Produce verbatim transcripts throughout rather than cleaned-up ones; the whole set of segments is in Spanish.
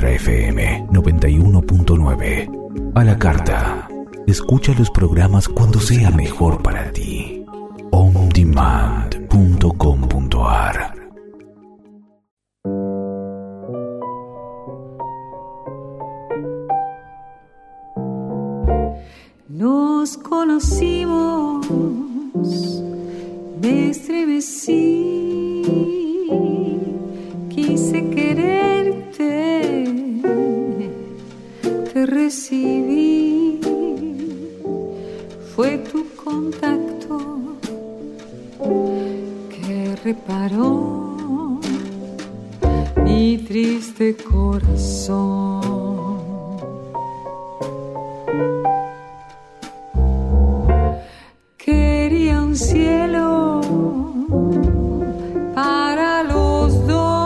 Mantra F M noventa y uno punto nueve. A la carta. Escucha los programas cuando sea mejor para ti. on demand punto com punto a r. Nos conocimos, me estremecí, quise quererte, te recibí, fue tu contacto que reparó mi triste corazón. Cielo para los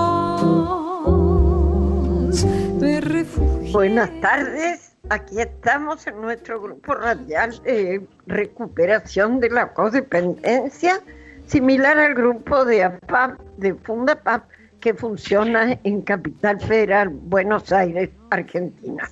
dos. Me refugié. Buenas tardes, aquí estamos en nuestro grupo radial de recuperación de la codependencia, similar al grupo de A P A P, de Fundapap, que funciona en Capital Federal, Buenos Aires, Argentina.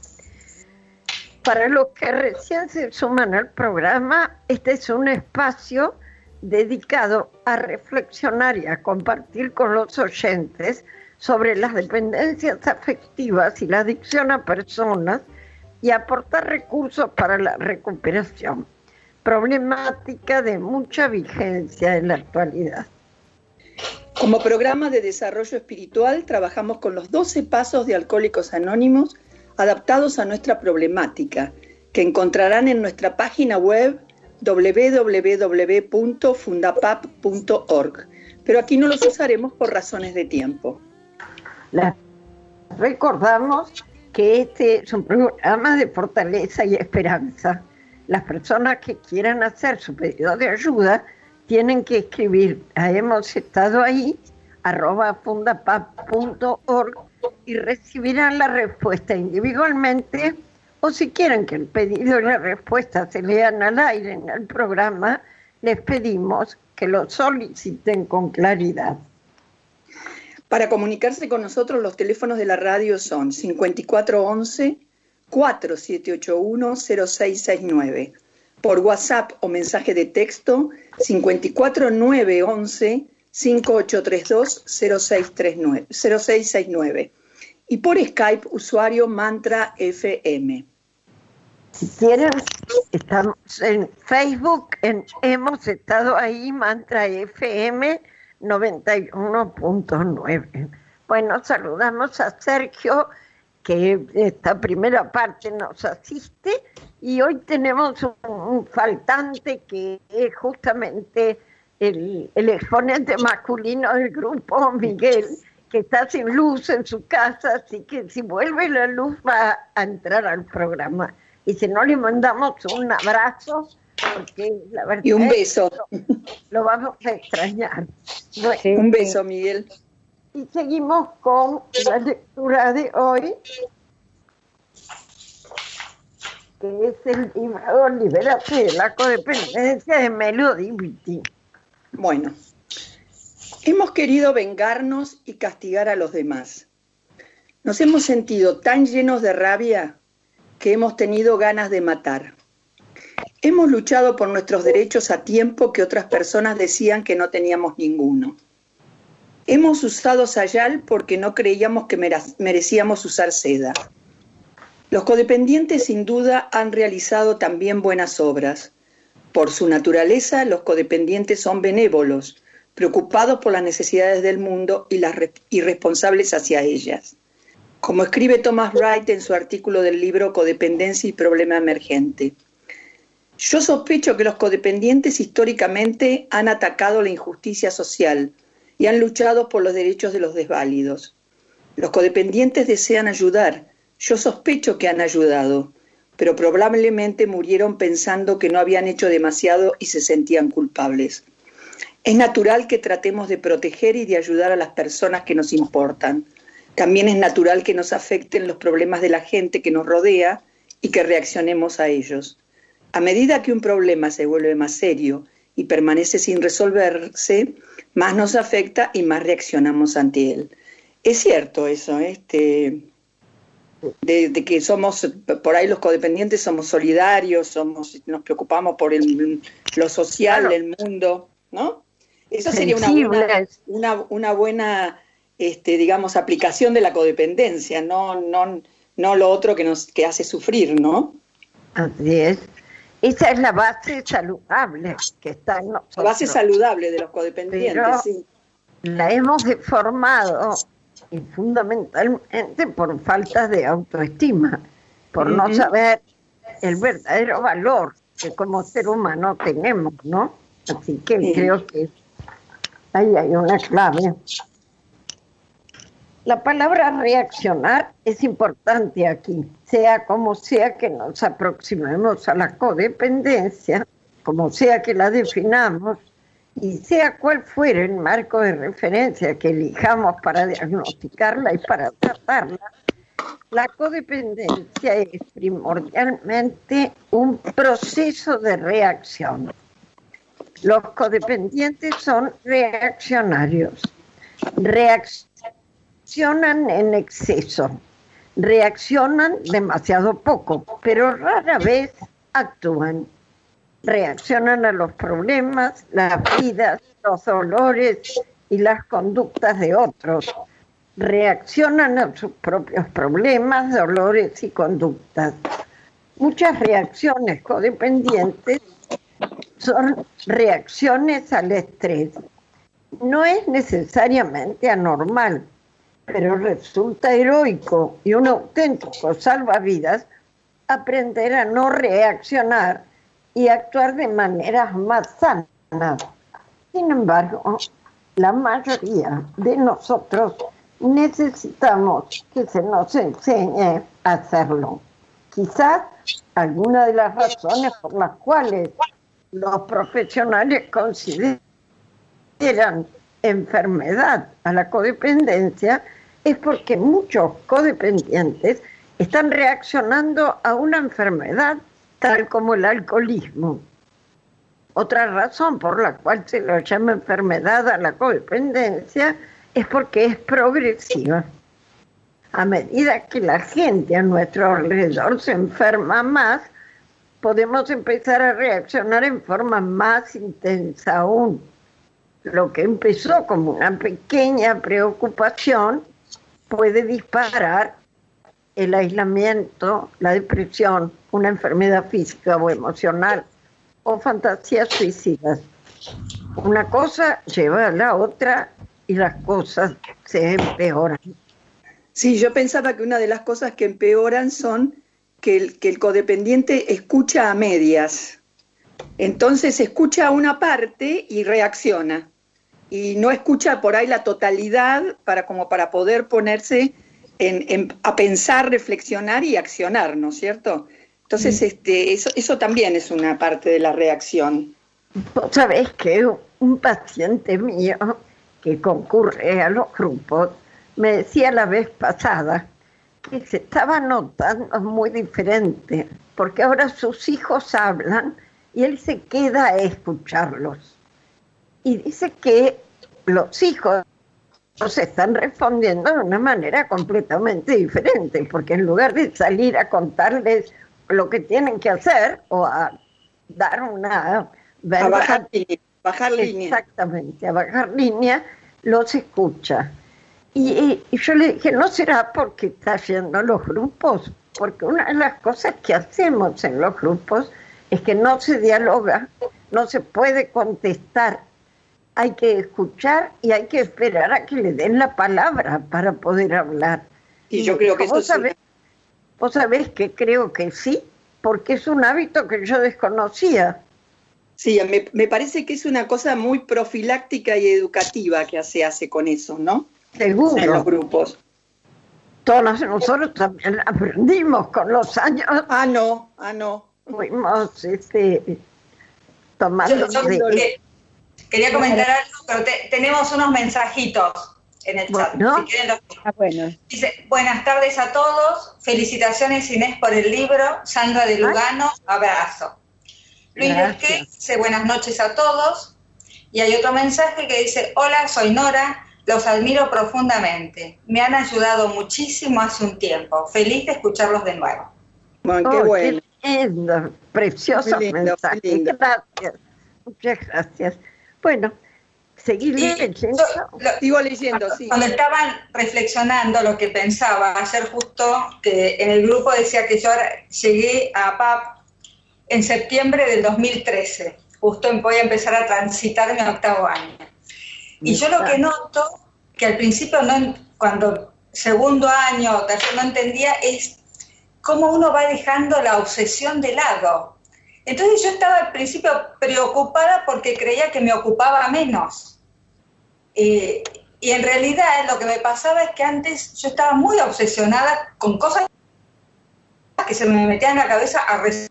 Para los que recién se suman al programa, este es un espacio dedicado a reflexionar y a compartir con los oyentes sobre las dependencias afectivas y la adicción a personas y aportar recursos para la recuperación, problemática de mucha vigencia en la actualidad. Como programa de desarrollo espiritual, trabajamos con los doce pasos de Alcohólicos Anónimos adaptados a nuestra problemática, que encontrarán en nuestra página web doble u doble u doble u punto fundapap punto org, pero aquí no los usaremos por razones de tiempo. La, recordamos que este es un programa de fortaleza y esperanza. Las personas que quieran hacer su pedido de ayuda tienen que escribir a hemos estado ahí arroba fundapap punto org y recibirán la respuesta individualmente, o si quieren que el pedido y la respuesta se lean al aire en el programa, les pedimos que lo soliciten con claridad. Para comunicarse con nosotros, los teléfonos de la radio son cincuenta y cuatro once, cuatro siete ocho uno, cero seis seis nueve. Por WhatsApp o mensaje de texto cincuenta y cuatro nueve once, cinco ocho tres dos, cero seis seis nueve. Y por Skype, usuario Mantra F M. Si quieren, estamos en Facebook, en hemos estado ahí, Mantra F M noventa y uno punto nueve. Bueno, saludamos a Sergio, que esta primera parte nos asiste, y hoy tenemos un, un faltante que es justamente el, el exponente masculino del grupo, Miguel, que está sin luz en su casa, así que si vuelve la luz va a entrar al programa. Y si no, le mandamos un abrazo, porque la verdad y un beso. Lo, lo vamos a extrañar. Bueno, sí, un beso, Miguel. Y seguimos con la lectura de hoy, que es el libro Libérate de la codependencia de Melody Beattie. Bueno, hemos querido vengarnos y castigar a los demás. Nos hemos sentido tan llenos de rabia que hemos tenido ganas de matar. Hemos luchado por nuestros derechos a tiempo que otras personas decían que no teníamos ninguno. Hemos usado sayal porque no creíamos que merecíamos usar seda. Los codependientes sin duda han realizado también buenas obras. Por su naturaleza, los codependientes son benévolos, preocupados por las necesidades del mundo y, las re- y responsables hacia ellas. Como escribe Thomas Wright en su artículo del libro Codependencia y Problema Emergente. Yo sospecho que los codependientes históricamente han atacado la injusticia social y han luchado por los derechos de los desválidos. Los codependientes desean ayudar. Yo sospecho que han ayudado, pero probablemente murieron pensando que no habían hecho demasiado y se sentían culpables. Es natural que tratemos de proteger y de ayudar a las personas que nos importan. También es natural que nos afecten los problemas de la gente que nos rodea y que reaccionemos a ellos. A medida que un problema se vuelve más serio y permanece sin resolverse, más nos afecta y más reaccionamos ante él. Es cierto eso, este, de, de que somos, por ahí los codependientes somos solidarios, somos, nos preocupamos por el, lo social claro. del mundo, ¿no? Eso sería una buena, una, una buena este, digamos, aplicación de la codependencia, no, no, no lo otro que nos que hace sufrir, ¿no? Así es. Esa es la base saludable que está en nosotros. La base saludable de los codependientes, pero sí. La hemos deformado y fundamentalmente por falta de autoestima, por uh-huh. no saber el verdadero valor que como ser humano tenemos, ¿no? Así que sí. creo que ahí hay una clave. La palabra reaccionar es importante aquí, sea como sea que nos aproximemos a la codependencia, como sea que la definamos, y sea cual fuere el marco de referencia que elijamos para diagnosticarla y para tratarla, la codependencia es primordialmente un proceso de reacción. Los codependientes son reaccionarios, reaccionan en exceso, reaccionan demasiado poco, pero rara vez actúan. Reaccionan a los problemas, las vidas, los dolores y las conductas de otros. Reaccionan a sus propios problemas, dolores y conductas. Muchas reacciones codependientes son reacciones al estrés. No es necesariamente anormal, pero resulta heroico y un auténtico salvavidas aprender a no reaccionar y actuar de maneras más sanas. Sin embargo, la mayoría de nosotros necesitamos que se nos enseñe a hacerlo. Quizás alguna de las razones por las cuales los profesionales consideran enfermedad a la codependencia es porque muchos codependientes están reaccionando a una enfermedad tal como el alcoholismo. Otra razón por la cual se lo llama enfermedad a la codependencia es porque es progresiva. A medida que la gente a nuestro alrededor se enferma más, podemos empezar a reaccionar en forma más intensa aún. Lo que empezó como una pequeña preocupación puede disparar el aislamiento, la depresión, una enfermedad física o emocional, o fantasías suicidas. Una cosa lleva a la otra y las cosas se empeoran. Sí, yo pensaba que una de las cosas que empeoran son que el, que el codependiente escucha a medias. Entonces escucha una parte y reacciona. Y no escucha por ahí la totalidad para, como para poder ponerse En, en, a pensar, reflexionar y accionar, ¿no es cierto? Entonces, mm. este, eso, eso también es una parte de la reacción. Vos sabés que un paciente mío que concurre a los grupos me decía la vez pasada que se estaba notando muy diferente, porque ahora sus hijos hablan y él se queda a escucharlos. Y dice que los hijos se están respondiendo de una manera completamente diferente, porque en lugar de salir a contarles lo que tienen que hacer o a dar una verdad, a bajar, bajar línea. Exactamente, a bajar línea, los escucha. Y, y, y yo le dije, ¿no será porque está yendo a los grupos? Porque una de las cosas que hacemos en los grupos es que no se dialoga, no se puede contestar. Hay que escuchar y hay que esperar a que le den la palabra para poder hablar. Y yo creo que eso ¿Vos sabés, sí. Vos sabés que creo que sí, porque es un hábito que yo desconocía. Sí, me, me parece que es una cosa muy profiláctica y educativa que se hace con eso, ¿no? Seguro. En los grupos. Todos nosotros también aprendimos con los años. Ah, no, ah, no. Fuimos este, tomando... Yo, yo, de... Quería comentar algo, pero te, tenemos unos mensajitos en el chat. Bueno. Si quieren los... Ah, bueno. Dice, buenas tardes a todos, felicitaciones Inés por el libro, Sandra de Lugano, abrazo. Luis Desque dice, buenas noches a todos. Y hay otro mensaje que dice, hola, soy Nora, los admiro profundamente. Me han ayudado muchísimo hace un tiempo. Feliz de escucharlos de nuevo. Bueno, qué Oh, bueno. qué lindo, precioso Muy lindo, mensaje. muy lindo. Gracias, muchas gracias. Bueno, seguir Y leyendo. yo- lo- Sigo leyendo, sí. Cuando estaban reflexionando lo que pensaba, ayer justo que en el grupo decía que yo ahora llegué a P A P en septiembre del dos mil trece, justo voy a empezar a transitar mi octavo año. Y yo lo que noto, que al principio, no, cuando segundo año o tercero no entendía, es cómo uno va dejando la obsesión de lado. Entonces yo estaba al principio preocupada porque creía que me ocupaba menos. Eh, y en realidad lo que me pasaba es que antes yo estaba muy obsesionada con cosas que se me metían en la cabeza a resolver.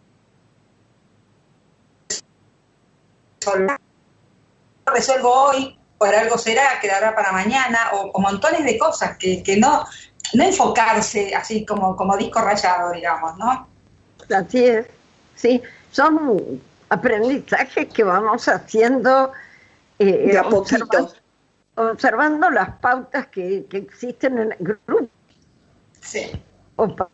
Resuelvo hoy, por algo será, quedará para mañana, o, o montones de cosas que, que no, no enfocarse así como, como disco rayado, digamos, ¿no? Así es, sí, son aprendizajes que vamos haciendo eh, De a observando, poquito. observando las pautas que, que existen en el grupo. Sí. Opa.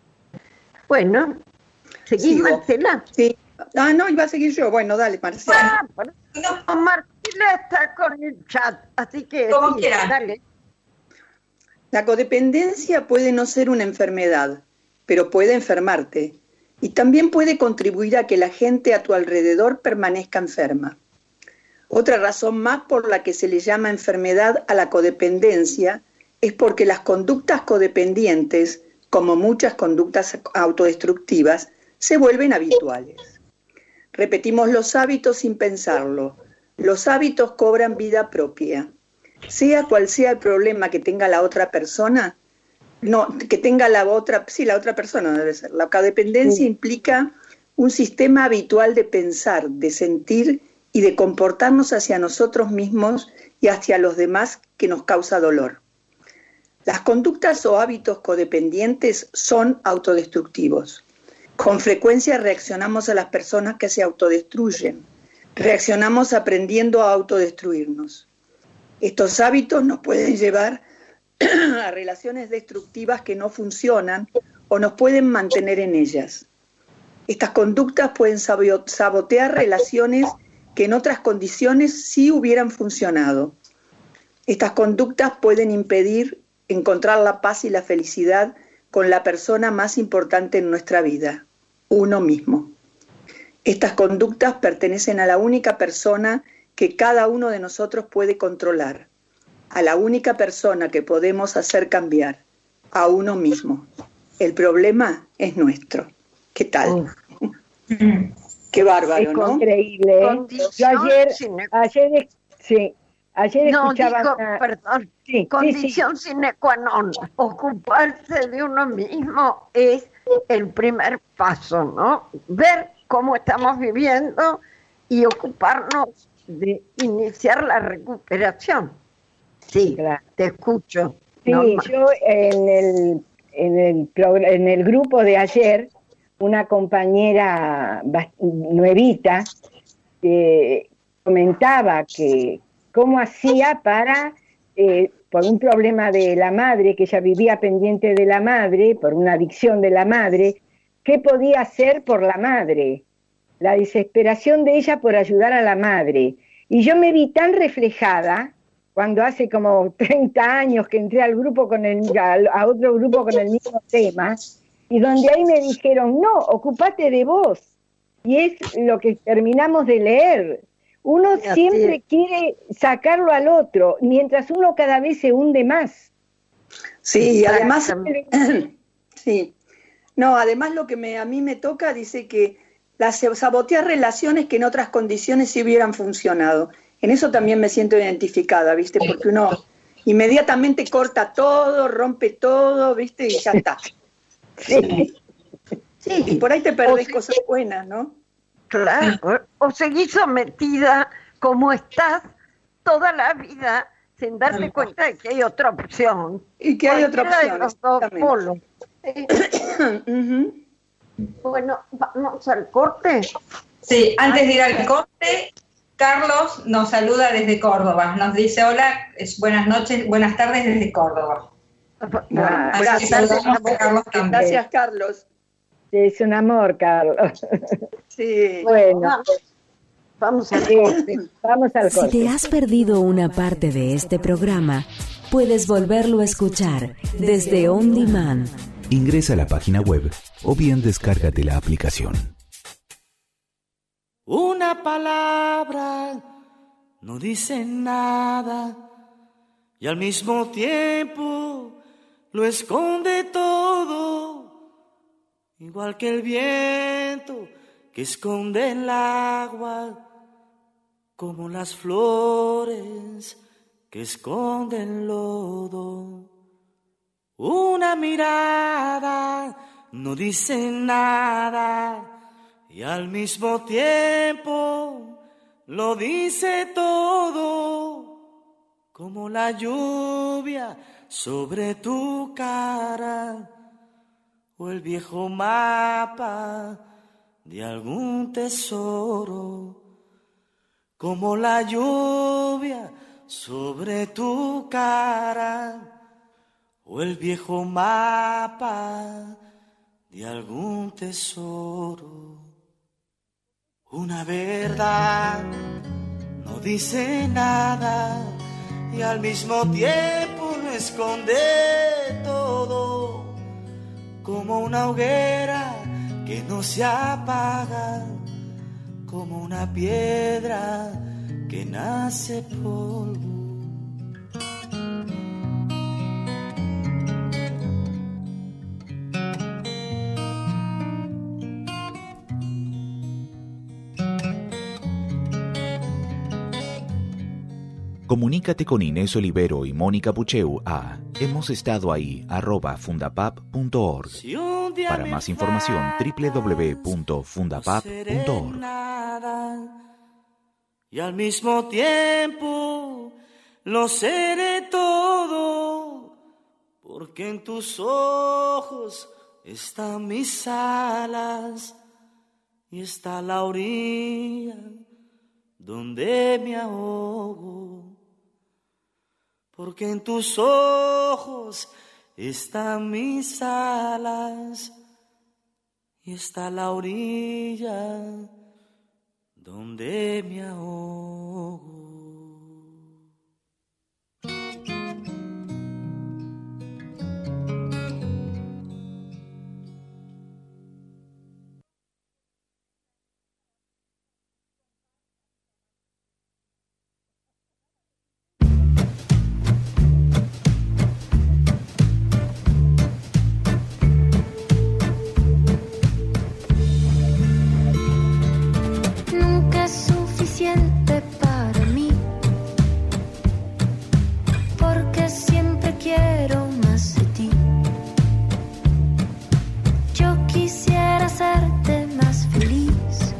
Bueno, seguimos, Sigo. Marcela. Sí. Ah, no, iba a seguir yo. Bueno, dale, Marcela. Ah, pero No, Marcela está con el chat, así que Como sí, quieran. dale. La codependencia puede no ser una enfermedad, pero puede enfermarte. Y también puede contribuir a que la gente a tu alrededor permanezca enferma. Otra razón más por la que se le llama enfermedad a la codependencia es porque las conductas codependientes, como muchas conductas autodestructivas, se vuelven habituales. Repetimos los hábitos sin pensarlo. Los hábitos cobran vida propia. Sea cual sea el problema que tenga la otra persona, no, que tenga la otra, sí, la otra persona debe ser. La codependencia sí. implica un sistema habitual de pensar, de sentir y de comportarnos hacia nosotros mismos y hacia los demás que nos causa dolor. Las conductas o hábitos codependientes son autodestructivos. Con frecuencia reaccionamos a las personas que se autodestruyen. Reaccionamos aprendiendo a autodestruirnos. Estos hábitos nos pueden llevar a relaciones destructivas que no funcionan o nos pueden mantener en ellas. Estas conductas pueden sabotear relaciones que en otras condiciones sí hubieran funcionado. Estas conductas pueden impedir encontrar la paz y la felicidad con la persona más importante en nuestra vida, uno mismo. Estas conductas pertenecen a la única persona que cada uno de nosotros puede controlar, a la única persona que podemos hacer cambiar, a uno mismo. El problema es nuestro. ¿Qué tal? Mm. Qué bárbaro, es ¿no? Increíble. ¿eh? Yo ayer, ayer, sí, ayer no, escuchaba... digo, una... perdón, sí, condición sí, sí. sine qua non. Ocuparse de uno mismo es el primer paso, ¿no? Ver cómo estamos viviendo y ocuparnos de iniciar la recuperación. Sí, claro. Te escucho. Sí, normal. Yo en el, en, el, en el grupo de ayer, una compañera nuevita eh, comentaba que cómo hacía para, eh, por un problema de la madre, que ella vivía pendiente de la madre, por una adicción de la madre, ¿qué podía hacer por la madre? La desesperación de ella por ayudar a la madre. Y yo me vi tan reflejada cuando hace como treinta años que entré al grupo con el, a, a otro grupo con el mismo tema, y donde ahí me dijeron, no, ocúpate de vos. Y es lo que terminamos de leer. Uno sí, siempre es. quiere sacarlo al otro, mientras uno cada vez se hunde más. Sí, además, sí. No, además lo que me, a mí me toca, dice que las sabotear relaciones que en otras condiciones sí hubieran funcionado. En eso también me siento identificada, ¿viste? Porque uno inmediatamente corta todo, rompe todo, ¿viste? Y ya está. Sí. Sí, y por ahí te perdés o cosas buenas, ¿no? Claro, o seguís sometida como estás toda la vida sin darte no. cuenta de que hay otra opción. Y que hay otra opción. De los dos polos. Sí. uh-huh. Bueno, vamos al corte. Sí, antes de ir al corte, Carlos nos saluda desde Córdoba. Nos dice hola, es buenas noches, buenas tardes desde Córdoba. Bueno, Ah, Así que gracias, saludamos a Carlos también. gracias, Carlos. Es un amor, Carlos. Sí. Bueno, Vamos, vamos a eh, vamos al Si corte. te has perdido una parte de este programa, puedes volverlo a escuchar desde On Demand. Ingresa a la página web o bien descárgate la aplicación. Una palabra no dice nada y al mismo tiempo lo esconde todo, igual que el viento que esconde el agua, como las flores que esconden lodo. Una mirada no dice nada y al mismo tiempo lo dice todo, como la lluvia sobre tu cara o el viejo mapa de algún tesoro, como la lluvia sobre tu cara o el viejo mapa de algún tesoro. Una verdad no dice nada y al mismo tiempo lo esconde todo, como una hoguera que no se apaga, como una piedra que nace polvo. Comunícate con Inés Olivero y Mónica Pucheu a hemos estado ahí arroba fundapap punto org. Si un día Para me más información doble u doble u doble u punto fundapap punto org. nada, y al mismo tiempo lo seré todo, porque en tus ojos están mis alas y está la orilla donde me ahogo, porque en tus ojos están mis alas y está la orilla donde me ahogo. Nunca es suficiente para mí, porque siempre quiero más de ti. Yo quisiera hacerte más feliz,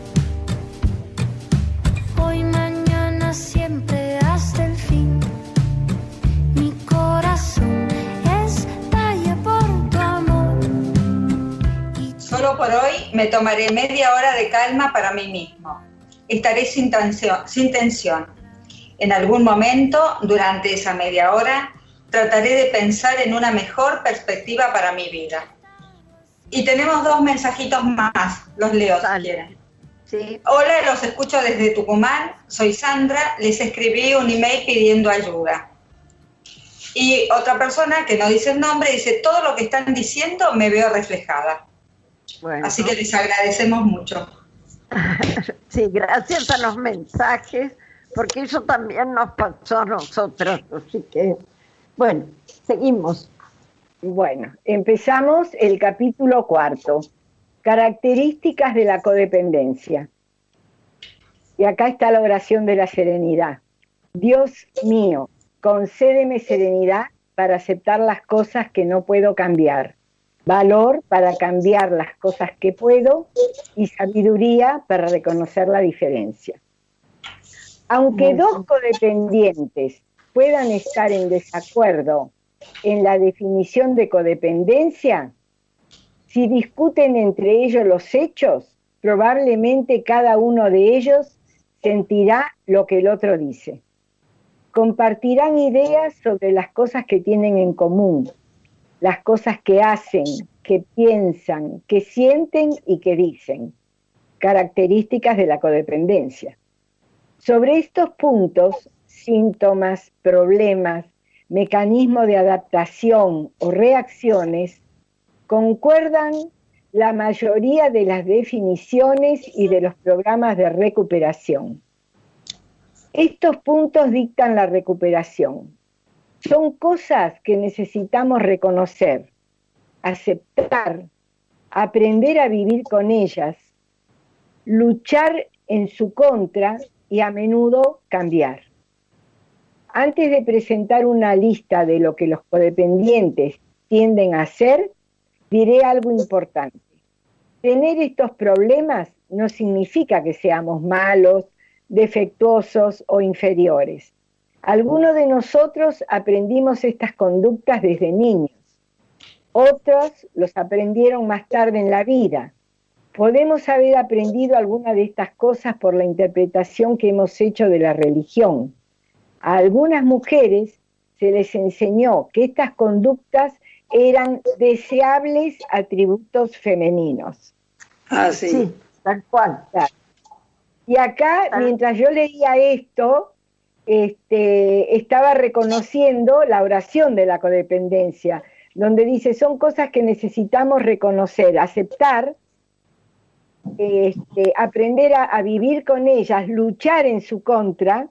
hoy, mañana, siempre hasta el fin. Mi corazón estalla por tu amor. Solo por hoy me tomaré media hora de calma para mí mismo. Estaré sin tensión, sin tensión. En algún momento, durante esa media hora, trataré de pensar en una mejor perspectiva para mi vida. Y tenemos dos mensajitos más, los leo si Dale. quieren. Sí, Hola, los escucho desde Tucumán, soy Sandra, les escribí un email pidiendo ayuda. Y otra persona que no dice el nombre dice, todo lo que están diciendo me veo reflejada. bueno. Así que les agradecemos mucho. Sí, gracias a los mensajes, porque eso también nos pasó a nosotros. Así que, bueno, seguimos. Bueno, empezamos el capítulo cuarto, características de la codependencia. Y acá está la oración de la serenidad. Dios mío, concédeme serenidad para aceptar las cosas que no puedo cambiar, valor para cambiar las cosas que puedo y sabiduría para reconocer la diferencia. Aunque dos codependientes puedan estar en desacuerdo en la definición de codependencia, si discuten entre ellos los hechos, probablemente cada uno de ellos sentirá lo que el otro dice. Compartirán ideas sobre las cosas que tienen en común, las cosas que hacen, que piensan, que sienten y que dicen, características de la codependencia. Sobre estos puntos, síntomas, problemas, mecanismos de adaptación o reacciones, concuerdan la mayoría de las definiciones y de los programas de recuperación. Estos puntos dictan la recuperación. Son cosas que necesitamos reconocer, aceptar, aprender a vivir con ellas, luchar en su contra y a menudo cambiar. Antes de presentar una lista de lo que los codependientes tienden a hacer, diré algo importante. Tener estos problemas no significa que seamos malos, defectuosos o inferiores. Algunos de nosotros aprendimos estas conductas desde niños. Otros los aprendieron más tarde en la vida. Podemos haber aprendido alguna de estas cosas por la interpretación que hemos hecho de la religión. A algunas mujeres se les enseñó que estas conductas eran deseables atributos femeninos. Ah, sí. Sí, tal cual. Y acá, mientras yo leía esto, este, estaba reconociendo la oración de la codependencia, donde dice, son cosas que necesitamos reconocer, aceptar, este, aprender a, a vivir con ellas, luchar en su contra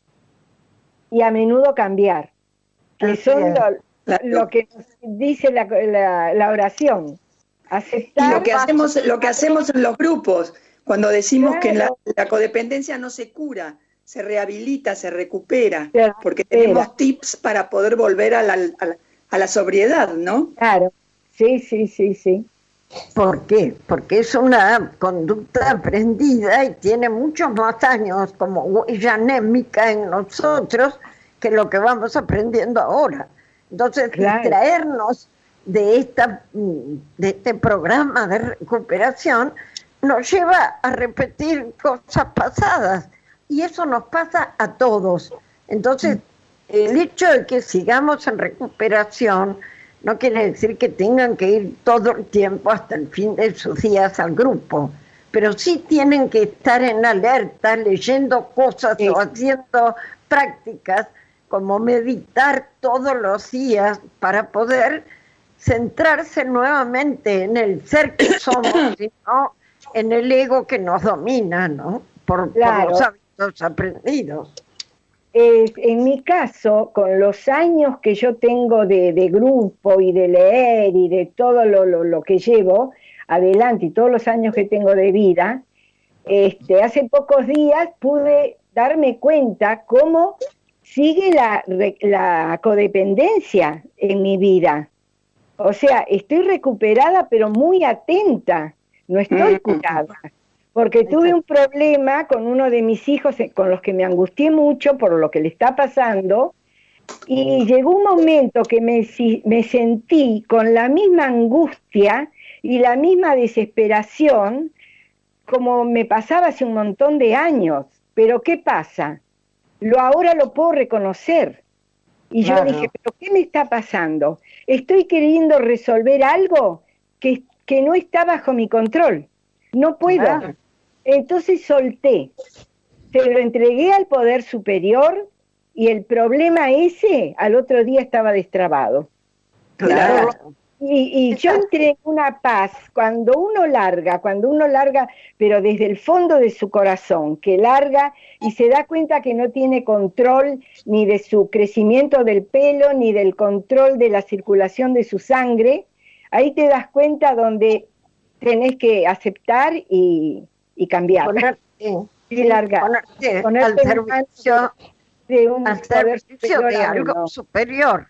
y a menudo cambiar, que son lo, lo que nos dice la, la, la oración. Aceptar. Y lo que hacemos, lo que hacemos en los grupos, cuando decimos Claro. que la, la codependencia no se cura, se rehabilita, se recupera, Se porque recupera. tenemos tips para poder volver a la, a la, a la sobriedad, ¿no? Claro, sí, sí, sí, sí. ¿Por qué? Porque es una conducta aprendida y tiene muchos más años como huella anémica en nosotros que lo que vamos aprendiendo ahora. Entonces, Claro. distraernos de, esta, de este programa de recuperación nos lleva a repetir cosas pasadas y eso nos pasa a todos. Entonces, el hecho de que sigamos en recuperación no quiere decir que tengan que ir todo el tiempo hasta el fin de sus días al grupo, pero sí tienen que estar en alerta, leyendo cosas Sí. o haciendo prácticas como meditar todos los días para poder centrarse nuevamente en el ser que somos y no en el ego que nos domina, ¿no? Por, Claro. por los hábitos aprendidos. Eh, en mi caso, con los años que yo tengo de, de grupo y de leer y de todo lo, lo, lo que llevo adelante y todos los años que tengo de vida, este, hace pocos días pude darme cuenta cómo sigue la, la codependencia en mi vida. O sea, estoy recuperada pero muy atenta, no estoy curada. Porque tuve un problema con uno de mis hijos con los que me angustié mucho por lo que le está pasando y llegó un momento que me, me sentí con la misma angustia y la misma desesperación como me pasaba hace un montón de años. Pero ¿qué pasa? Lo ahora lo puedo reconocer. Y Claro. yo dije, ¿pero qué me está pasando? Estoy queriendo resolver algo que, que no está bajo mi control. No puedo. Claro. Entonces solté, se lo entregué al poder superior y el problema ese al otro día estaba destrabado. Claro. Y, y yo entré en una paz cuando uno larga, cuando uno larga, pero desde el fondo de su corazón, que larga y se da cuenta que no tiene control ni de su crecimiento del pelo, ni del control de la circulación de su sangre, ahí te das cuenta donde tenés que aceptar y, y cambiar. Ponerte, y largar. ponerte, Ponerte al en manos servicio, de un al poder servicio superior de a algo uno. superior.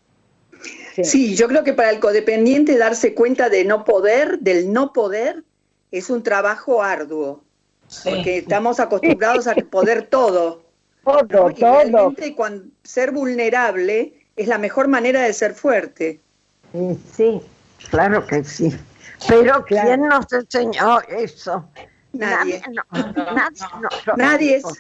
Sí. Sí, yo creo que para el codependiente darse cuenta de no poder, del no poder, es un trabajo arduo, porque estamos acostumbrados a poder todo. Todo, ¿no? Y todo. realmente cuando, ser vulnerable es la mejor manera de ser fuerte. Sí, sí, claro que sí. Pero Claro. ¿quién nos enseñó eso? Nadie. Nadie, no, nadie, no, no, Nadie es.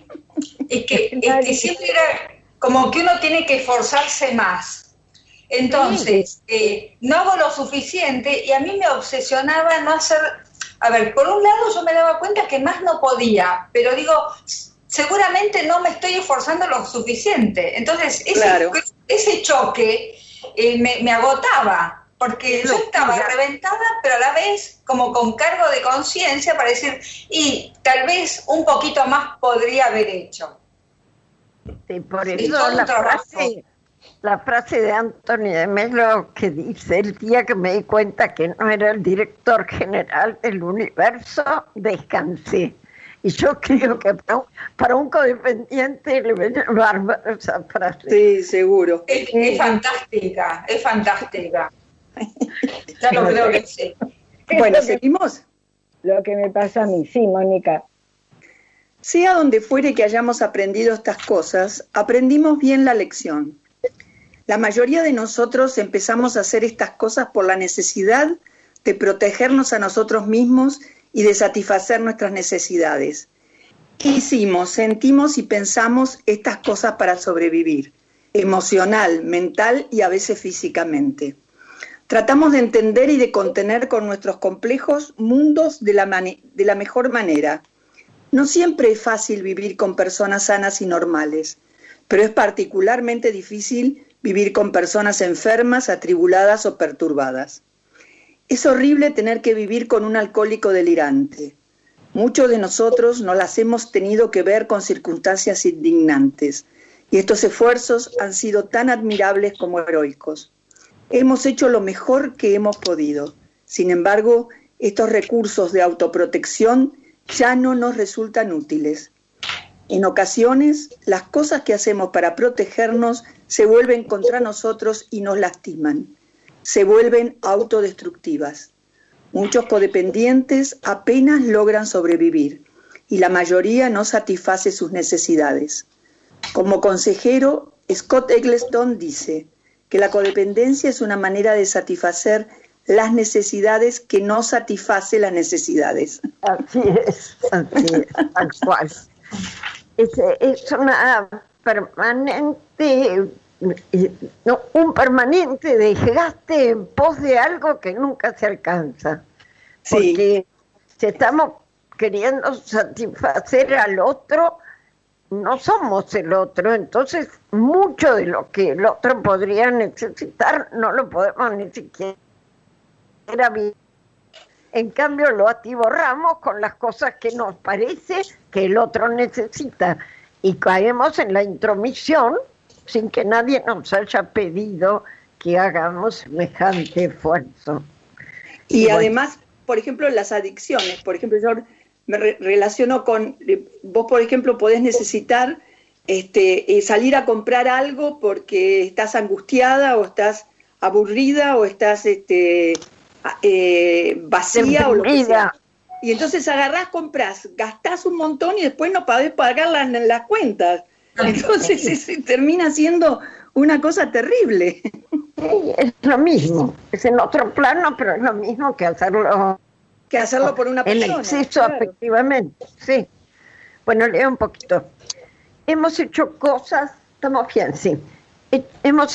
Es que, es que siempre era como que uno tiene que esforzarse más. Entonces, eh, no hago lo suficiente y a mí me obsesionaba no hacer... A ver, por un lado yo me daba cuenta que más no podía, pero digo, seguramente no me estoy esforzando lo suficiente. Entonces, ese, Claro. ese choque eh, me, me agotaba, porque yo estaba reventada, pero a la vez como con cargo de conciencia para decir, y tal vez un poquito más podría haber hecho. Sí, por Sí, eso todo un la trabajo. frase, la frase de Anthony de Melo que dice, el día que me di cuenta que no era el director general del universo, descansé. Y yo creo que para un, para un codependiente le viene bárbaro esa frase. Sí, seguro. Es, es fantástica, es fantástica. Ya lo creo que sí. Bueno, Es lo que- ¿seguimos? Lo que me pasa a mí, sí, Mónica. Sea donde fuere que hayamos aprendido estas cosas, aprendimos bien la lección. La mayoría de nosotros empezamos a hacer estas cosas por la necesidad de protegernos a nosotros mismos y de satisfacer nuestras necesidades. Hicimos, sentimos y pensamos estas cosas para sobrevivir, emocional, mental y a veces físicamente. Tratamos de entender y de contener con nuestros complejos mundos de la, mane- de la mejor manera. No siempre es fácil vivir con personas sanas y normales, pero es particularmente difícil vivir con personas enfermas, atribuladas o perturbadas. Es horrible tener que vivir con un alcohólico delirante. Muchos de nosotros nos las hemos tenido que ver con circunstancias indignantes, y estos esfuerzos han sido tan admirables como heroicos. Hemos hecho lo mejor que hemos podido. Sin embargo, estos recursos de autoprotección ya no nos resultan útiles. En ocasiones, las cosas que hacemos para protegernos se vuelven contra nosotros y nos lastiman. Se vuelven autodestructivas. Muchos codependientes apenas logran sobrevivir y la mayoría no satisface sus necesidades. Como consejero, Scott Eggleston dice que la codependencia es una manera de satisfacer las necesidades que no satisface las necesidades. Así es, así es, tal cual. Es, es una permanente, no, un permanente desgaste en pos de algo que nunca se alcanza. Sí. Porque si estamos queriendo satisfacer al otro, no somos el otro, entonces mucho de lo que el otro podría necesitar no lo podemos ni siquiera vivir. En cambio lo atiborramos con las cosas que nos parece que el otro necesita y caemos en la intromisión sin que nadie nos haya pedido que hagamos semejante esfuerzo. Y, Y bueno. además, por ejemplo, las adicciones, por ejemplo, yo me re- relaciono con, vos por ejemplo podés necesitar este, eh, salir a comprar algo porque estás angustiada o estás aburrida o estás este, eh, vacía o lo que sea. Y entonces agarrás, comprás, gastás un montón y después no podés pagar las, las cuentas. Entonces es- termina siendo una cosa terrible. Sí, es lo mismo, es en otro plano, pero es lo mismo que hacerlo Que hacerlo por una en persona. exceso, claro. efectivamente, sí. Bueno, leo un poquito. Hemos hecho cosas, estamos bien, sí. He- hemos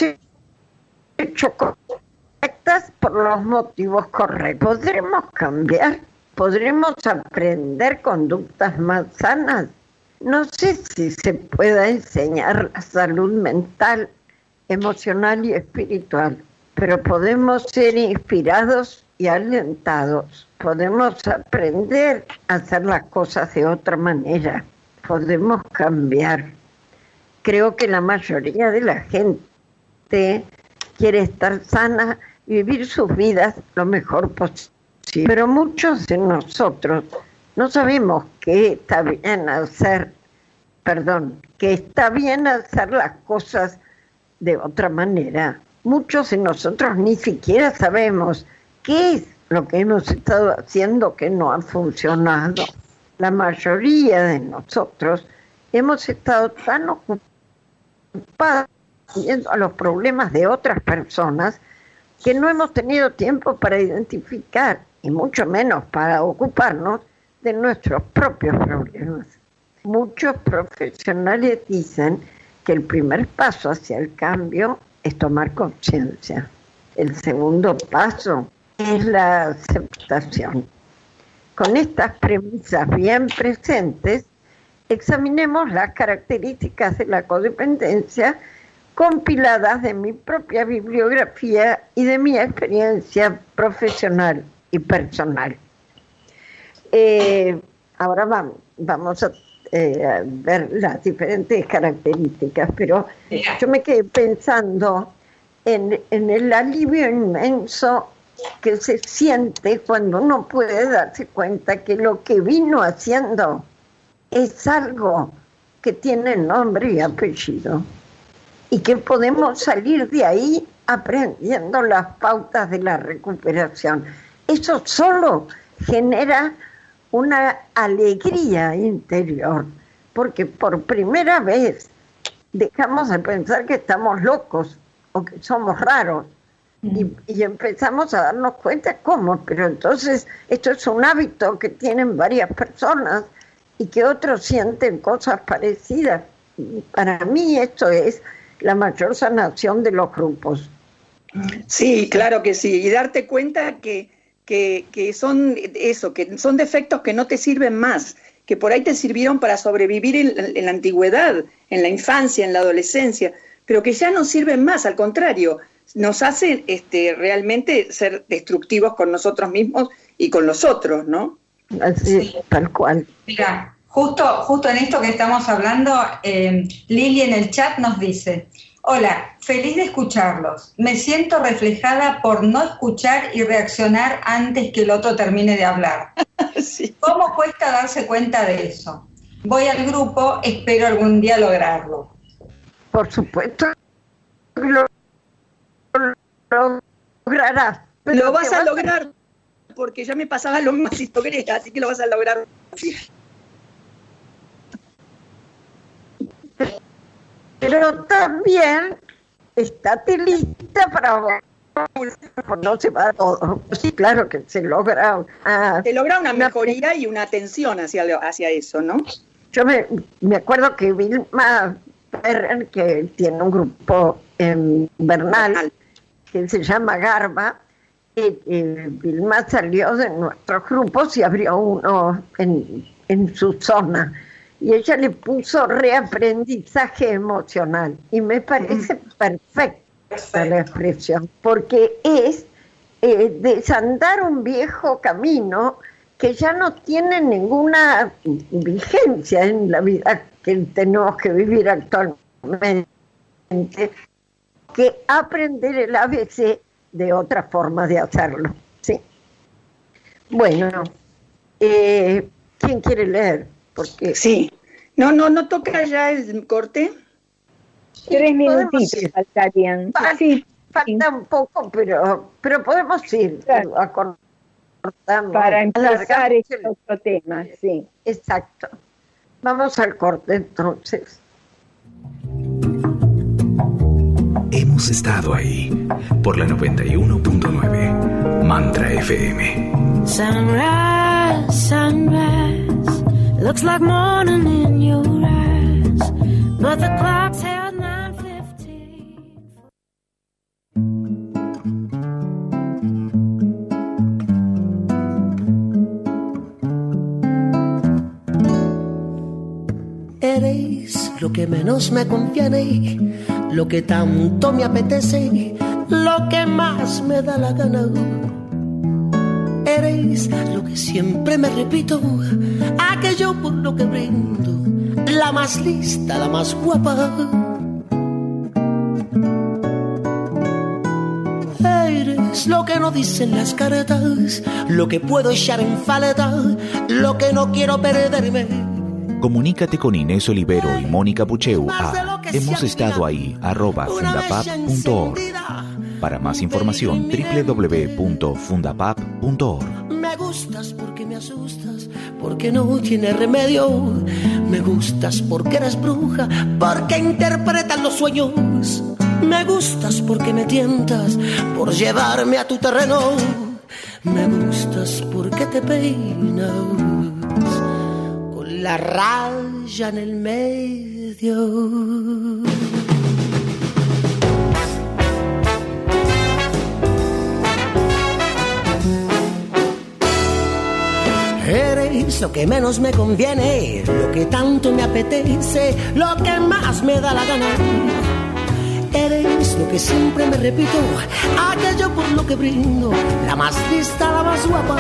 hecho cosas correctas por los motivos correctos. ¿Podremos cambiar? ¿Podremos aprender conductas más sanas? No sé si se pueda enseñar la salud mental, emocional y espiritual, pero podemos ser inspirados y alentados. Podemos aprender a hacer las cosas de otra manera. Podemos cambiar. Creo que la mayoría de la gente quiere estar sana y vivir sus vidas lo mejor posible. Pero muchos de nosotros no sabemos que está bien hacer, perdón, que está bien hacer las cosas de otra manera. Muchos de nosotros ni siquiera sabemos qué es lo que hemos estado haciendo que no ha funcionado. La mayoría de nosotros hemos estado tan ocupados viendo a los problemas de otras personas que no hemos tenido tiempo para identificar y mucho menos para ocuparnos de nuestros propios problemas. Muchos profesionales dicen que el primer paso hacia el cambio es tomar conciencia. El segundo paso es la aceptación. Con estas premisas bien presentes, examinemos las características de la codependencia compiladas de mi propia bibliografía y de mi experiencia profesional y personal. Eh, ahora vamos, vamos a, eh, a ver las diferentes características, pero yo me quedé pensando en, en el alivio inmenso que se siente cuando uno puede darse cuenta que lo que vino haciendo es algo que tiene nombre y apellido y que podemos salir de ahí aprendiendo las pautas de la recuperación. Eso solo genera una alegría interior, porque por primera vez dejamos de pensar que estamos locos o que somos raros. Y, y empezamos a darnos cuenta cómo, pero entonces esto es un hábito que tienen varias personas y que otros sienten cosas parecidas. Y para mí esto es la mayor sanación de los grupos. Sí, claro que sí, y darte cuenta que, que, que son eso, que son defectos que no te sirven más, que por ahí te sirvieron para sobrevivir en, en la antigüedad, en la infancia, en la adolescencia, pero que ya no sirven más, al contrario, nos hacen este, realmente ser destructivos con nosotros mismos y con los otros, ¿no? Así, sí. Tal cual. Mira, justo, justo en esto que estamos hablando, eh, Lili en el chat nos dice: hola, feliz de escucharlos. Me siento reflejada por no escuchar y reaccionar antes que el otro termine de hablar. Sí. ¿Cómo cuesta darse cuenta de eso? Voy al grupo, espero algún día lograrlo. Por supuesto, lo Lo lograrás. Lo vas a lograr, porque ya me pasaba lo mismo si querés, así que lo vas a lograr. Pero también estate lista para vos. No se va todo. Sí, claro que se logra. Ah, se logra una mejoría y una atención hacia, hacia eso, ¿no? Yo me, me acuerdo que Vilma, que tiene un grupo en Bernal, que se llama Garba, eh, eh, Vilma salió de nuestros grupos y abrió uno en, en su zona. Y ella le puso reaprendizaje emocional. Y me parece mm. perfecta Perfecto. La expresión, porque es eh, desandar un viejo camino que ya no tiene ninguna vigencia en la vida que tenemos que vivir actualmente, que aprender el A B C de otra forma de hacerlo. ¿Sí? Bueno, eh, ¿quién quiere leer? Porque sí. No, no, no toca ya el corte. Tres minutitos faltarían. Falta, sí, falta sí. un poco, pero pero podemos ir claro. acortando. Para empezar este otro tema, sí. Exacto. Vamos al corte entonces. Hemos estado ahí por la noventa y uno punto nueve Mantra F M. Sunrise, sunrise, looks like morning in your eyes, but the clock's held nine fifteen. Eres lo que menos me conviene, lo que tanto me apetece, lo que más me da la gana. Eres lo que siempre me repito, aquello por lo que brindo, la más lista, la más guapa. Eres lo que no dicen las caretas, lo que puedo echar en falta, lo que no quiero perderme. Comunícate con Inés Olivero y Mónica Pucheu a hemos estado ahí arroba fundapap punto org. Para más información, doble u doble u doble u punto fundapap punto org. Me gustas porque me asustas, porque no tiene remedio. Me gustas porque eres bruja, porque interpretas los sueños. Me gustas porque me tientas, por llevarme a tu terreno. Me gustas porque te peinas. con la raya en el medio. Eres lo que menos me conviene, lo que tanto me apetece, lo que más me da la gana. Eres lo que siempre me repito, aquello por lo que brindo, la más lista, la más guapa.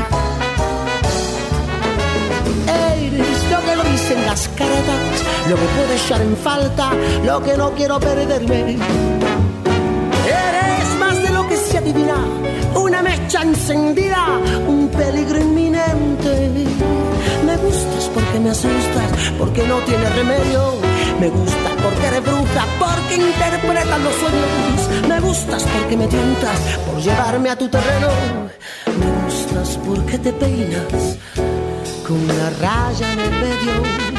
Eres lo que lo dicen las caretas, lo que puedo echar en falta, lo que no quiero perderme. Eres más de lo que se adivina, una mecha encendida, un peligro inminente. Me gustas porque me asustas, porque no tienes remedio. Me gustas porque eres bruja, porque interpretas los sueños. Me gustas porque me tientas por llevarme a tu terreno. Me gustas porque te peinas con una raya en el medio.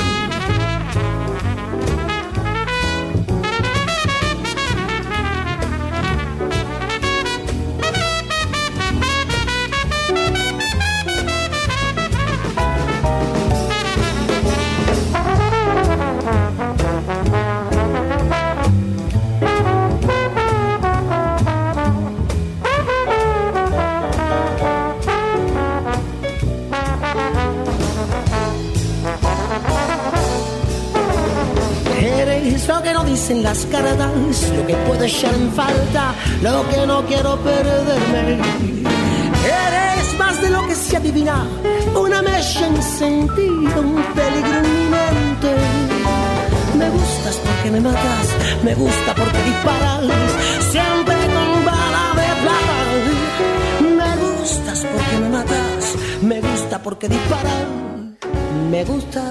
Lo que no dicen las caras, lo que puedo echar en falta, lo que no quiero perderme. Eres más de lo que se adivina, una mecha encendida, un peligro inminente. Me gustas porque me matas, me gusta porque disparas, siempre con bala de plata. Me gustas porque me matas, me gusta porque disparas, me gusta.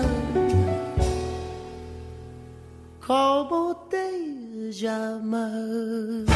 ¿Cómo te llamas?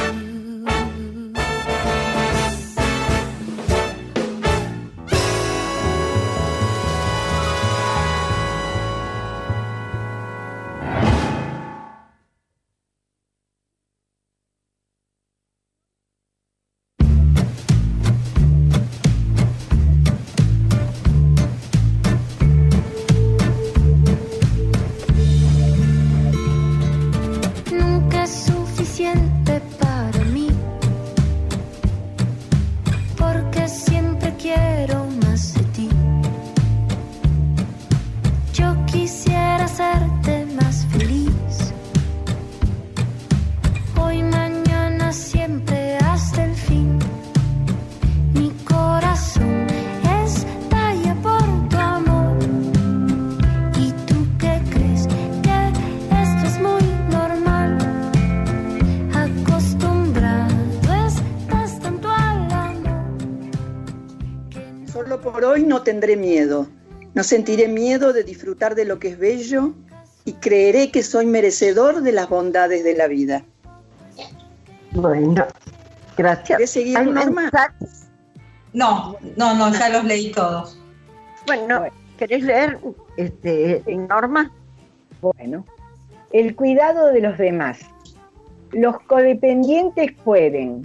No tendré miedo, no sentiré miedo de disfrutar de lo que es bello y creeré que soy merecedor de las bondades de la vida. Bueno, gracias. ¿Quieres seguir, Norma? No, no, no, ya los leí todos. Bueno, ¿querés leer, este, Norma? Bueno, el cuidado de los demás. Los codependientes pueden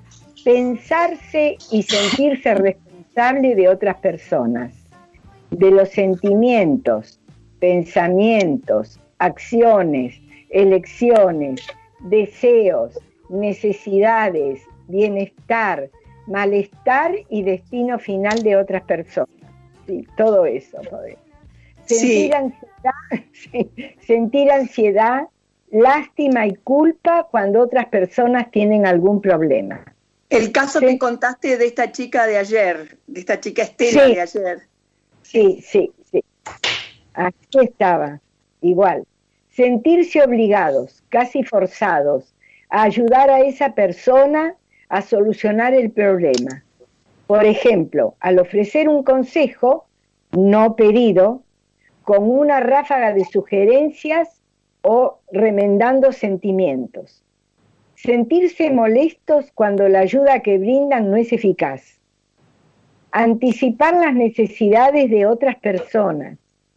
pensarse y sentirse responsables de otras personas, de los sentimientos, pensamientos, acciones, elecciones, deseos, necesidades, bienestar, malestar y destino final de otras personas. Sí, todo eso. Poder. Sentir, sí. ansiedad, sí, sentir ansiedad, lástima y culpa cuando otras personas tienen algún problema. El caso sí. que contaste de esta chica de ayer, de esta chica Estela sí. de ayer. Sí, sí, sí. Aquí estaba, igual. Sentirse obligados, casi forzados, a ayudar a esa persona a solucionar el problema. Por ejemplo, al ofrecer un consejo no pedido, con una ráfaga de sugerencias o remendando sentimientos. Sentirse molestos cuando la ayuda que brindan no es eficaz. Anticipar las necesidades de otras personas.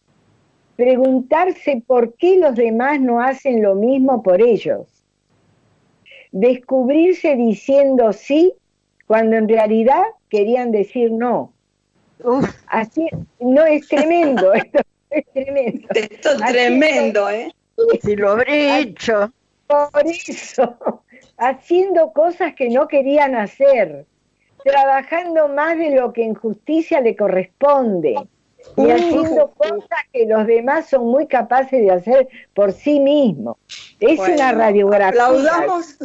Preguntarse por qué los demás no hacen lo mismo por ellos. Descubrirse diciendo sí cuando en realidad querían decir no. Uf. Así, no, es tremendo, esto es tremendo. Esto es tremendo, ¿eh? Si lo habré hecho. Por eso, haciendo cosas que no querían hacer, trabajando más de lo que en justicia le corresponde, y haciendo cosas que los demás son muy capaces de hacer por sí mismos. Es bueno, una radiografía. Aplaudamos.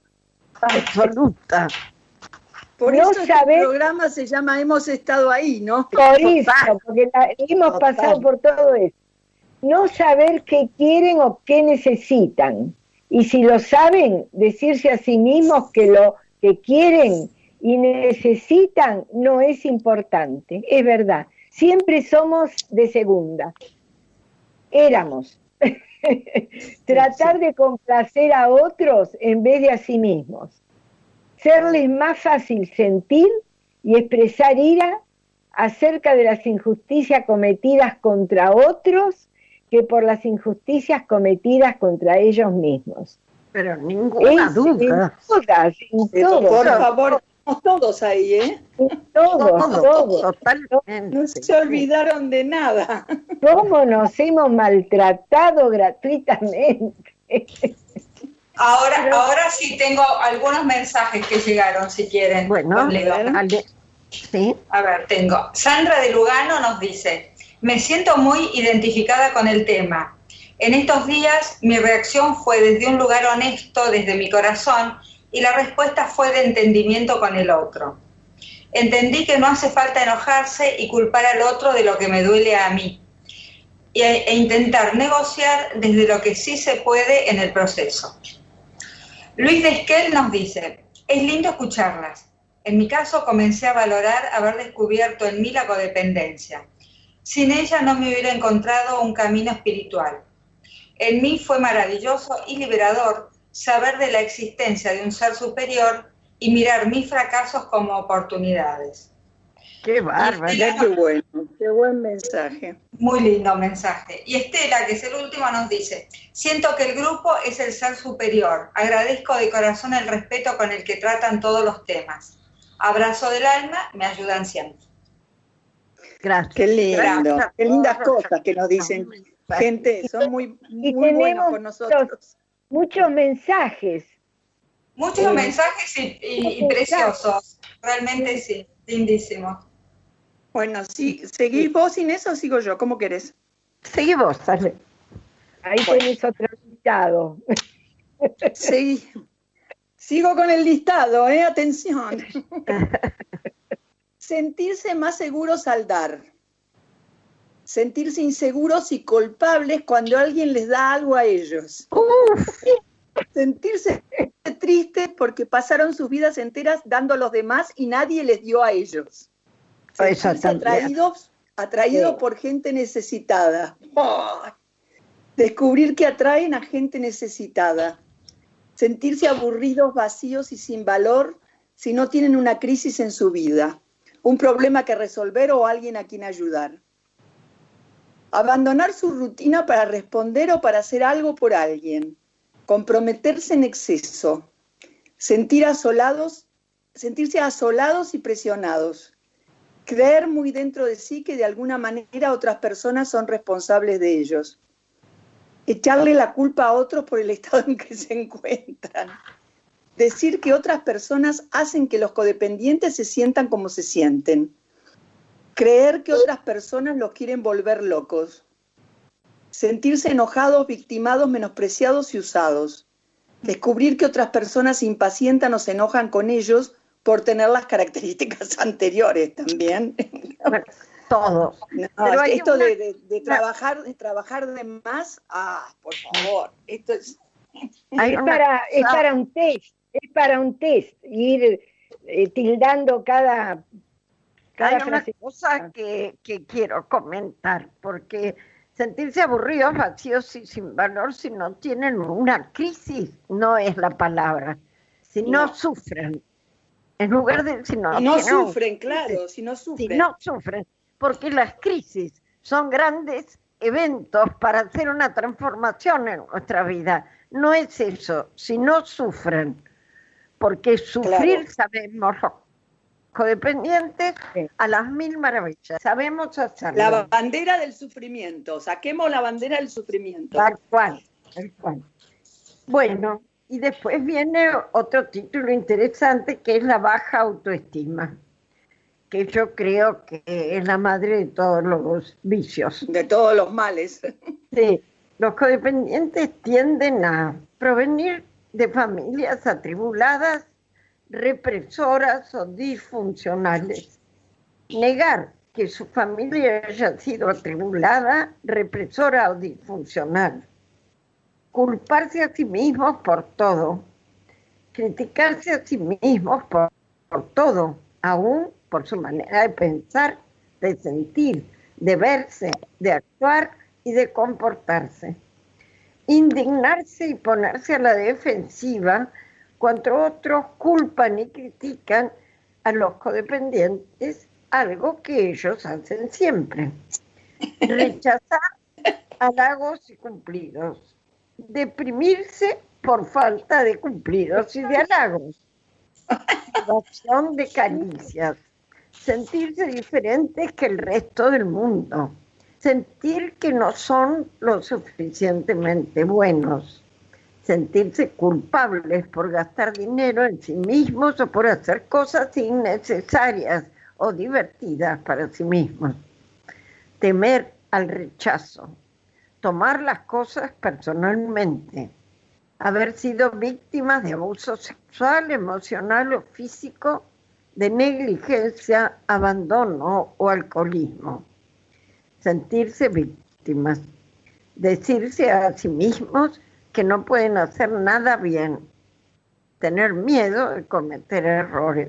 Absoluta. Por no eso saber, este programa se llama Hemos estado ahí, ¿no? Por eso, porque la, hemos Total. pasado por todo eso. No saber qué quieren o qué necesitan. Y si lo saben, decirse a sí mismos que lo que quieren y necesitan no es importante. Es verdad. Siempre somos de segunda. Éramos. Tratar de complacer a otros en vez de a sí mismos. Serles más fácil sentir y expresar ira acerca de las injusticias cometidas contra otros que por las injusticias cometidas contra ellos mismos. Pero ninguna es, duda. Sin todas, sin todo. Por favor, estamos todos ahí, ¿eh? Todos, Todo, todos. Totalmente. No se olvidaron de nada. ¿Cómo nos hemos maltratado gratuitamente? Ahora, ahora sí tengo algunos mensajes que llegaron, si quieren. Bueno, leo. Ale, sí. A ver, tengo. Sandra de Lugano nos dice: me siento muy identificada con el tema. En estos días mi reacción fue desde un lugar honesto, desde mi corazón, y la respuesta fue de entendimiento con el otro. Entendí que no hace falta enojarse y culpar al otro de lo que me duele a mí, e, e intentar negociar desde lo que sí se puede en el proceso. Luis de Esquel nos dice: es lindo escucharlas. En mi caso comencé a valorar haber descubierto en mí la codependencia. Sin ella no me hubiera encontrado un camino espiritual. En mí fue maravilloso y liberador saber de la existencia de un ser superior y mirar mis fracasos como oportunidades. Qué bárbaro. Qué bueno, qué buen mensaje. Muy lindo mensaje. Y Estela, que es el último, nos dice: siento que el grupo es el ser superior. Agradezco de corazón el respeto con el que tratan todos los temas. Abrazo del alma, me ayudan siempre. Gracias. Qué lindo, Gracias. qué lindas cosas que nos dicen. Gente, son muy, Y muy buenos tenemos con nosotros. muchos, muchos mensajes. Muchos Eh, mensajes y, y- y preciosos. Realmente sí, lindísimos. Bueno, sí, ¿seguís vos sin eso o sigo yo? ¿Cómo querés? Seguí vos, Ale. Ahí tenés otro listado. Seguí. Sigo con el listado, ¿eh? Atención. Sentirse más seguros al dar. Sentirse inseguros y culpables cuando alguien les da algo a ellos. Uf. Sentirse tristes porque pasaron sus vidas enteras dando a los demás y nadie les dio a ellos. Eso Sentirse también. atraídos, atraídos Sí. por gente necesitada. ¡Oh! Descubrir que atraen a gente necesitada. Sentirse aburridos, vacíos y sin valor si no tienen una crisis en su vida, un problema que resolver o alguien a quien ayudar. Abandonar su rutina para responder o para hacer algo por alguien. Comprometerse en exceso. Sentir asolados, sentirse asolados y presionados. Creer muy dentro de sí que de alguna manera otras personas son responsables de ellos. Echarle la culpa a otros por el estado en que se encuentran. Decir que otras personas hacen que los codependientes se sientan como se sienten. Creer que otras personas los quieren volver locos. Sentirse enojados, victimados, menospreciados y usados. Descubrir que otras personas se impacientan o se enojan con ellos por tener las características anteriores también. Bueno, todos. No, Pero hay esto una- de, de- de trabajar, de trabajar de más, ah, por favor, esto es... Hay Es una para, es cosa- para un test, es para un test, ir eh, tildando cada, cada Hay una frase. cosa que, que quiero comentar, porque sentirse aburridos, vacíos y sin valor si no tienen una crisis, no es la palabra. Si no, No. sufren, en lugar de si no, Y no tienen una sufren, crisis, claro, si no si sufren. no sufren, porque las crisis son grandes eventos para hacer una transformación en nuestra vida. No es eso, si no sufren, porque sufrir Claro. sabemos lo codependientes Sí. a las mil maravillas. Sabemos hacerlo. La bandera del sufrimiento. Saquemos la bandera del sufrimiento. Tal cual, tal cual. Bueno, y después viene otro título interesante que es la baja autoestima, que yo creo que es la madre de todos los vicios. De todos los males. Sí, los codependientes tienden a provenir de familias atribuladas, represoras o disfuncionales. Negar que su familia haya sido atribulada, represora o disfuncional. Culparse a sí mismos por todo. Criticarse a sí mismos por, por todo, aún por su manera de pensar, de sentir, de verse, de actuar y de comportarse. Indignarse y ponerse a la defensiva cuando otros culpan y critican a los codependientes, algo que ellos hacen siempre. Rechazar halagos y cumplidos. Deprimirse por falta de cumplidos y de halagos. Privación de caricias. Sentirse diferentes que el resto del mundo. Sentir que no son lo suficientemente buenos. Sentirse culpables por gastar dinero en sí mismos o por hacer cosas innecesarias o divertidas para sí mismos. Temer al rechazo. Tomar las cosas personalmente. Haber sido víctimas de abuso sexual, emocional o físico, de negligencia, abandono o alcoholismo. Sentirse víctimas. Decirse a sí mismos que no pueden hacer nada bien. Tener miedo de cometer errores.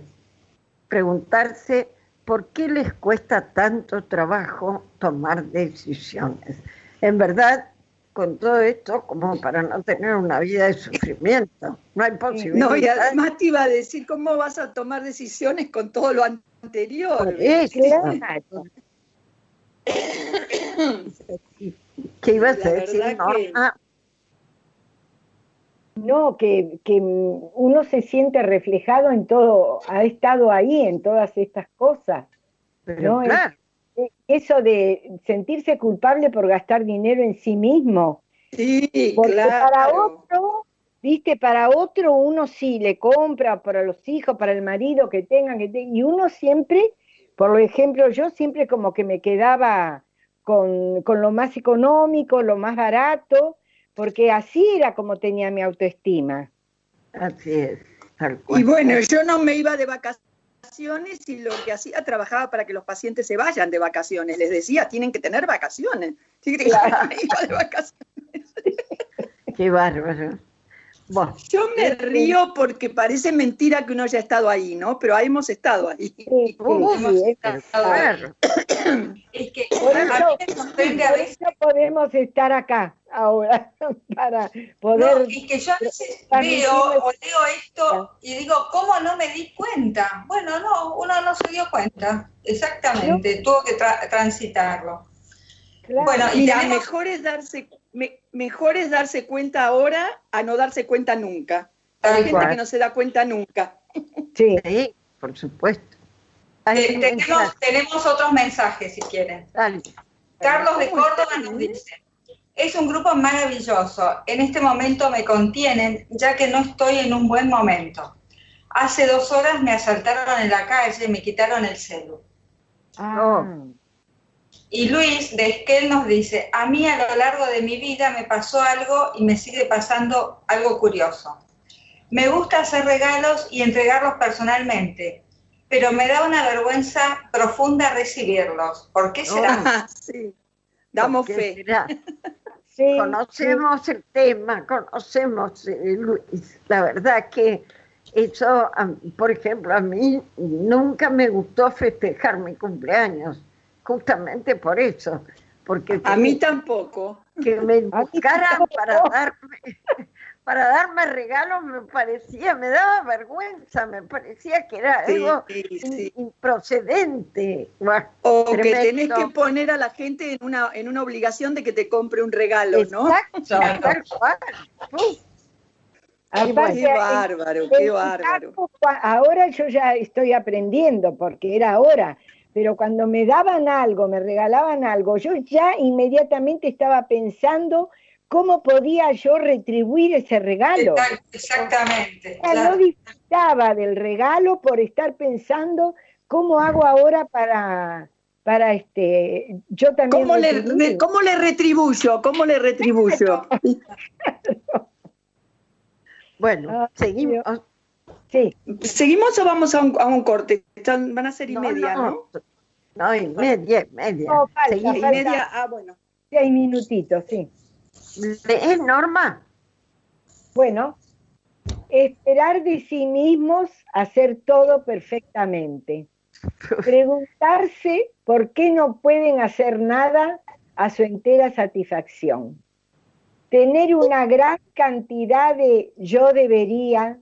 Preguntarse por qué les cuesta tanto trabajo tomar decisiones. En verdad, con todo esto, como para no tener una vida de sufrimiento, no hay posibilidad. No, y además te iba a decir, ¿cómo vas a tomar decisiones con todo lo anterior? Eso. ¿Qué ibas a decir, Norma? No, que, que uno se siente reflejado en todo, ha estado ahí en todas estas cosas. Pero ¿no? claro. Es, eso de sentirse culpable por gastar dinero en sí mismo. Sí, porque claro. Para otro, viste, para otro uno sí le compra, para los hijos, para el marido que tengan, que te, y uno siempre, por ejemplo, yo siempre como que me quedaba con, con lo más económico, lo más barato, porque así era como tenía mi autoestima. Así es, tal cual. Y bueno, yo no me iba de vacaciones y lo que hacía, trabajaba para que los pacientes se vayan de vacaciones. Les decía, tienen que tener vacaciones. Sí, claro. Me iba de vacaciones. Qué bárbaro. Bueno, yo me río porque parece mentira que uno haya estado ahí, ¿no? Pero ahí hemos estado ahí. Sí, sí, hemos sí, estado ahí. Es que por a eso, mí me sorprende a por veces. eso podemos estar acá ahora, para poder... No, es que yo a veces veo o leo esto y digo, ¿cómo no me di cuenta? Bueno, no, uno no se dio cuenta, exactamente, tuvo que tra- transitarlo. Claro. Bueno, y Mira, tenemos... mejor es darse me, mejor es darse cuenta ahora a no darse cuenta nunca. Hay gente cual. que no se da cuenta nunca. Sí, sí, por supuesto. Te- tenemos, tenemos otros mensajes si quieren. Dale. Carlos de Córdoba nos dice: es un grupo maravilloso, en este momento me contienen ya que no estoy en un buen momento. Hace dos horas me asaltaron en la calle y me quitaron el celu. ah, Y Luis de Esquel nos dice: a mí a lo largo de mi vida me pasó algo y me sigue pasando algo curioso. Me gusta hacer regalos y entregarlos personalmente, pero me da una vergüenza profunda recibirlos. ¿Por qué será? Ah, sí. Damos ¿Por qué fe. será? sí, Conocemos sí. el tema, conocemos, eh, Luis. La verdad que eso, por ejemplo, a mí nunca me gustó festejar mi cumpleaños, justamente por eso. Porque A mí tampoco. que me buscaran para darme, para darme regalos me parecía, me daba vergüenza, me parecía que era Sí, algo sí. in- improcedente. Buah, O que tremendo. tenés que poner a la gente en una, en una obligación de que te compre un regalo, ¿no? Exacto, tal cual. Uf, Aparte, qué bárbaro, en- qué en bárbaro. campo, cua- ahora yo ya estoy aprendiendo, porque era ahora, pero cuando me daban algo, me regalaban algo, yo ya inmediatamente estaba pensando cómo podía yo retribuir ese regalo. Exact- Exactamente. O sea, claro. no disfrutaba del regalo por estar pensando cómo hago ahora para, para este, yo también ¿Cómo le, retribuir. re- ¿Cómo le retribuyo? ¿Cómo le retribuyo? Bueno, Ah, seguimos. Sí, ¿Seguimos o vamos a un, a un corte? Están- van a ser y No, media, ¿no? no, no, y media, y media. No, falta, Seguimos. Y falta. media, ah, bueno. seis minutitos, sí. ¿Es Norma? Bueno, esperar de sí mismos hacer todo perfectamente. Preguntarse por qué no pueden hacer nada a su entera satisfacción. Tener una gran cantidad de yo debería,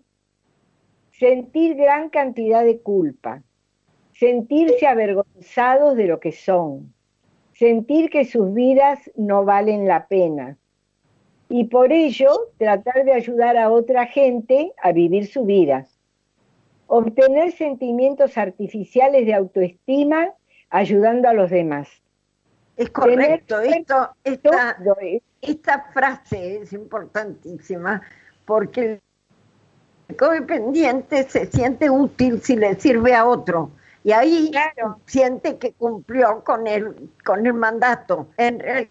sentir gran cantidad de culpa, sentirse avergonzados de lo que son, sentir que sus vidas no valen la pena. Y por ello, tratar de ayudar a otra gente a vivir su vida. Obtener sentimientos artificiales de autoestima ayudando a los demás. Es correcto. Tener Esto, esta, todo es- esta frase es importantísima porque el codependiente se siente útil si le sirve a otro. Y ahí Claro. siente que cumplió con el, con el mandato. En realidad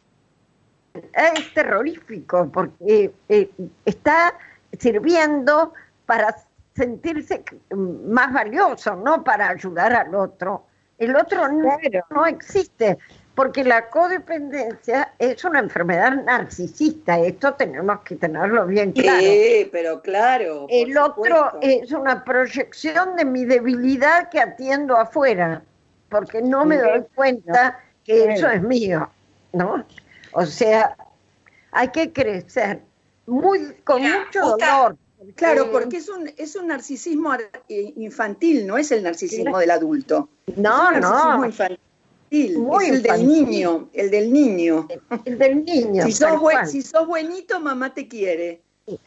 es terrorífico porque eh, está sirviendo para sentirse más valioso, no para ayudar al otro. El otro no, Claro. no existe, porque la codependencia es una enfermedad narcisista. Esto tenemos que tenerlo bien claro. Sí, pero claro. por El otro supuesto. es una proyección de mi debilidad que atiendo afuera, porque no me Sí, doy cuenta que Bueno. eso es mío, ¿no? O sea, hay que crecer muy con Mira, mucho justa- dolor. Claro, Eh, porque es un, es un narcisismo ar- eh, infantil, no es el narcisismo Claro. del adulto. No, es un narcisismo no, infantil, Muy es el del infantil. niño, el del niño. el del niño. Si sos, tal buen- cual. si sos buenito, mamá te quiere.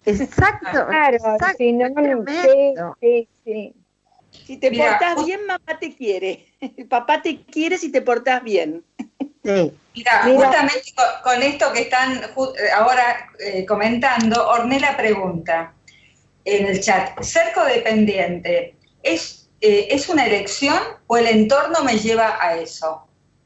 Exacto, Claro, exacto, si no, es no, sí, tremendo. sí, sí. Si te Mira, portás vos- bien, mamá te quiere. El papá te quiere si te portás bien. Sí. Mira, Mira. justamente con, con esto que están ju- eh, ahora eh, comentando, Ornella pregunta en el chat, ¿ser codependiente es, eh, es una elección o el entorno me lleva a eso?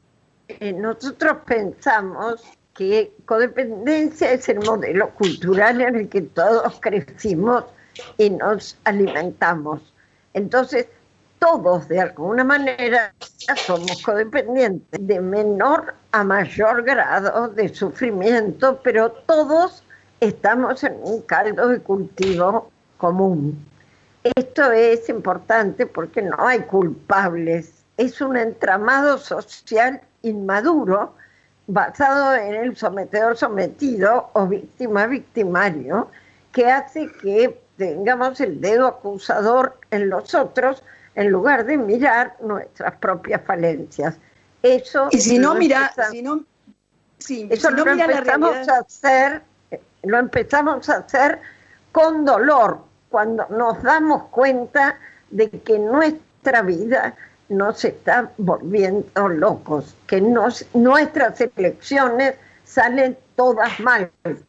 Eh, nosotros pensamos que codependencia es el modelo cultural en el que todos crecimos y nos alimentamos. Entonces, todos de alguna manera somos codependientes, de menor a mayor grado de sufrimiento, pero todos estamos en un caldo de cultivo común. Esto es importante porque no hay culpables, es un entramado social inmaduro basado en el sometedor sometido o víctima victimario que hace que tengamos el dedo acusador en los otros en lugar de mirar nuestras propias falencias. Eso Y si no, lo mira, empezamos- si no, sí, eso si no lo mira la empezamos realidad. a hacer, lo empezamos a hacer con dolor, cuando nos damos cuenta de que nuestra vida nos está volviendo locos, que nos, nuestras elecciones salen todas mal.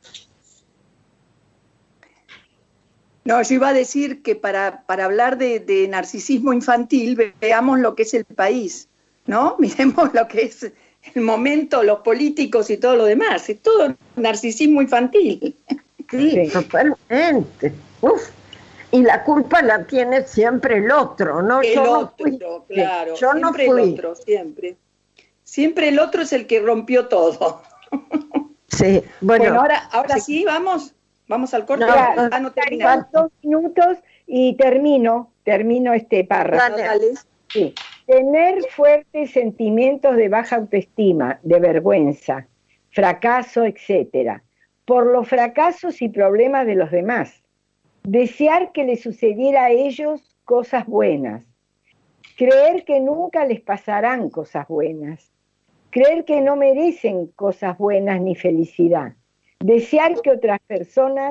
No, yo iba a decir que para, para hablar de, de narcisismo infantil, ve- veamos lo que es el país, ¿no? Miremos lo que es el momento, los políticos y todo lo demás. Es todo narcisismo infantil. Sí, Sí. totalmente. Uf. Y la culpa la tiene siempre el otro, ¿no? El Yo no otro, fui. claro. Yo no siempre fui. el otro, siempre. Siempre el otro es el que rompió todo. Sí, bueno, Bueno, ahora, ahora sí, vamos. Vamos al corte. No, ah, no, no terminamos. Dos minutos y termino, termino este párrafo. Dale. Dale. Sí. Tener fuertes sentimientos de baja autoestima, de vergüenza, fracaso, etcétera, por los fracasos y problemas de los demás. Desear que les sucediera a ellos cosas buenas. Creer que nunca les pasarán cosas buenas. Creer que no merecen cosas buenas ni felicidad. Desear que otras personas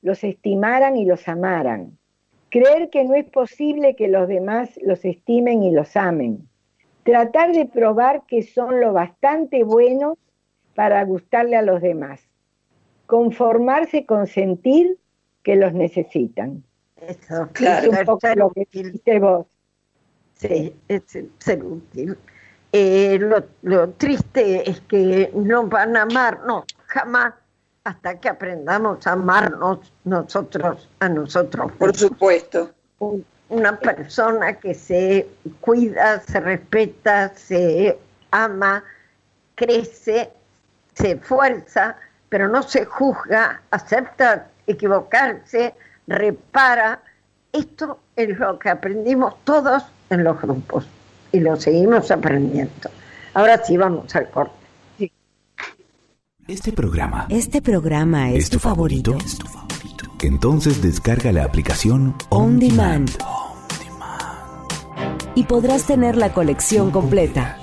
los estimaran y los amaran. Creer que no es posible que los demás los estimen y los amen. Tratar de probar que son lo bastante buenos para gustarle a los demás. Conformarse con sentir que los necesitan. Eso, claro, es un poco lo que dijiste vos. Sí, es ser útil. Eh, lo, lo triste es que no van a amarnos jamás hasta que aprendamos a amarnos nosotros a nosotros. Por supuesto. Una persona que se cuida, se respeta, se ama, crece, se esfuerza, pero no se juzga, acepta equivocarse, repara. Esto es lo que aprendimos todos en los grupos y lo seguimos aprendiendo. Ahora sí vamos al corte. Sí. Este programa. Este programa es, ¿Es tu favorito? ¿Es tu favorito? Entonces descarga la aplicación On Demand. On Demand. Y podrás tener la colección completa.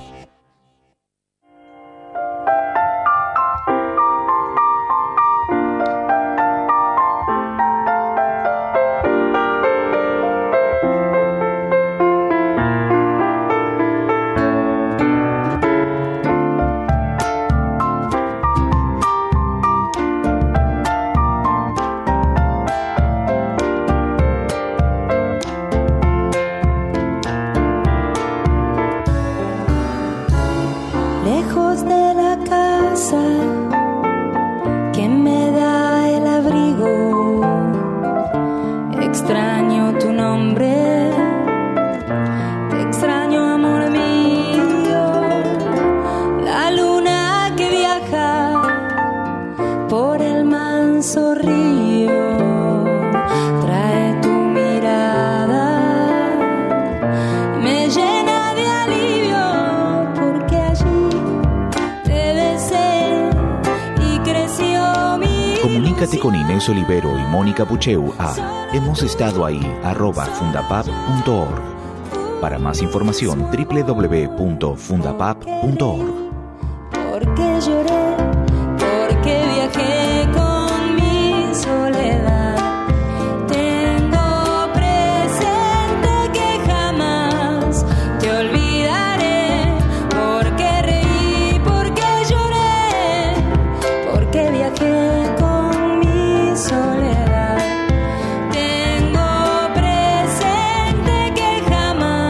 Comunícate con Inés Olivero y Mónica Pucheu a hemos estado ahí arroba fundapap punto org. Para más información w w w punto fundapap punto org. Porque lloré, porque viajé con mi soledad. Tengo presente que jamás te olvidaré. Porque reí, porque lloré, porque viajé con mi soledad. Tengo presente que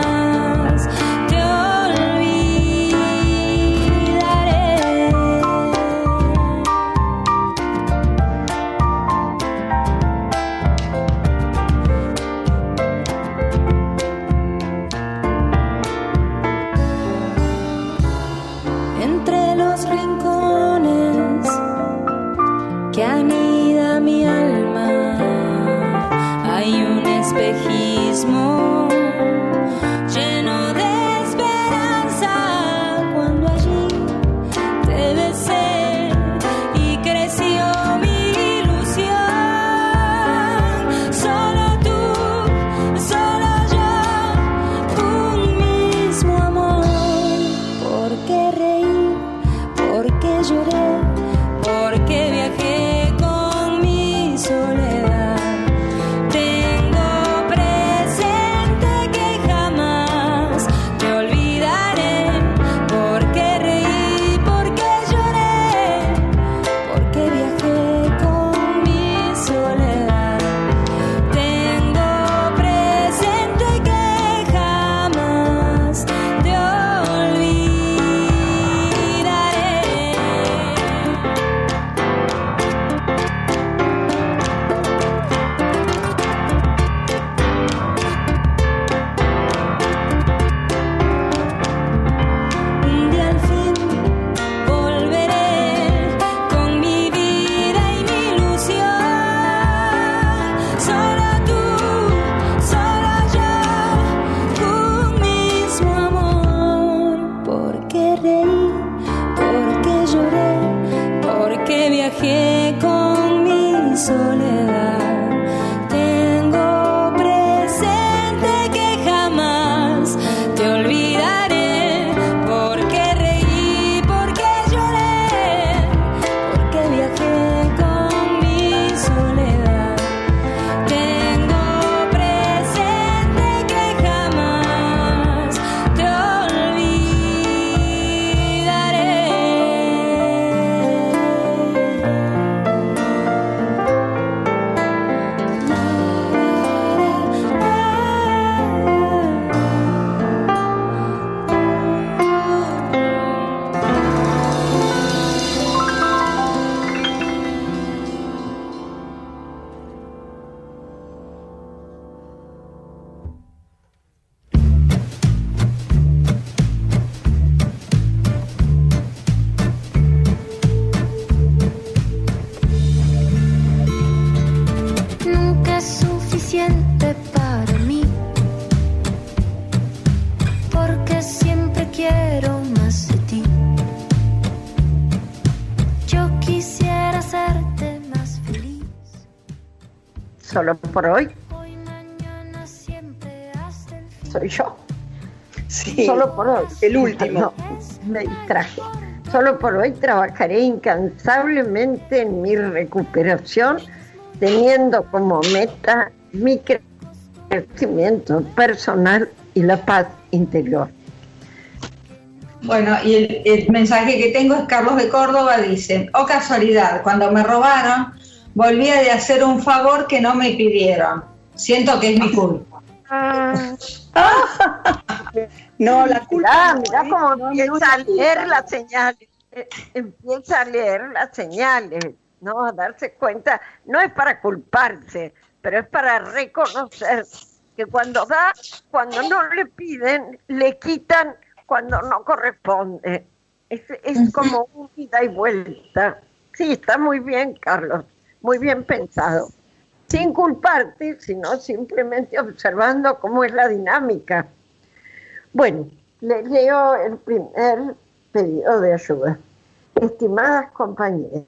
jamás te olvidaré. solo por hoy. Soy yo. Sí, solo por hoy. El último. No, me distraje. Solo por hoy trabajaré incansablemente en mi recuperación, teniendo como meta mi crecimiento personal y la paz interior. Bueno, y el, el mensaje que tengo es Carlos de Córdoba, dice: oh casualidad, cuando me robaron, volví a de hacer un favor que no me pidieron. Siento que es mi culpa. No, la culpa. Mirá, mirá no, cómo no, empieza no, a leer las señales. Eh, Empieza a leer las señales, ¿no? A darse cuenta. No es para culparse, pero es para reconocer que cuando da, cuando no le piden, le quitan cuando no corresponde. Es, es como un ida y vuelta. Sí, está muy bien, Carlos, muy bien pensado. Sin culparte, sino simplemente observando cómo es la dinámica. Bueno, les leo el primer pedido de ayuda. Estimadas compañeras,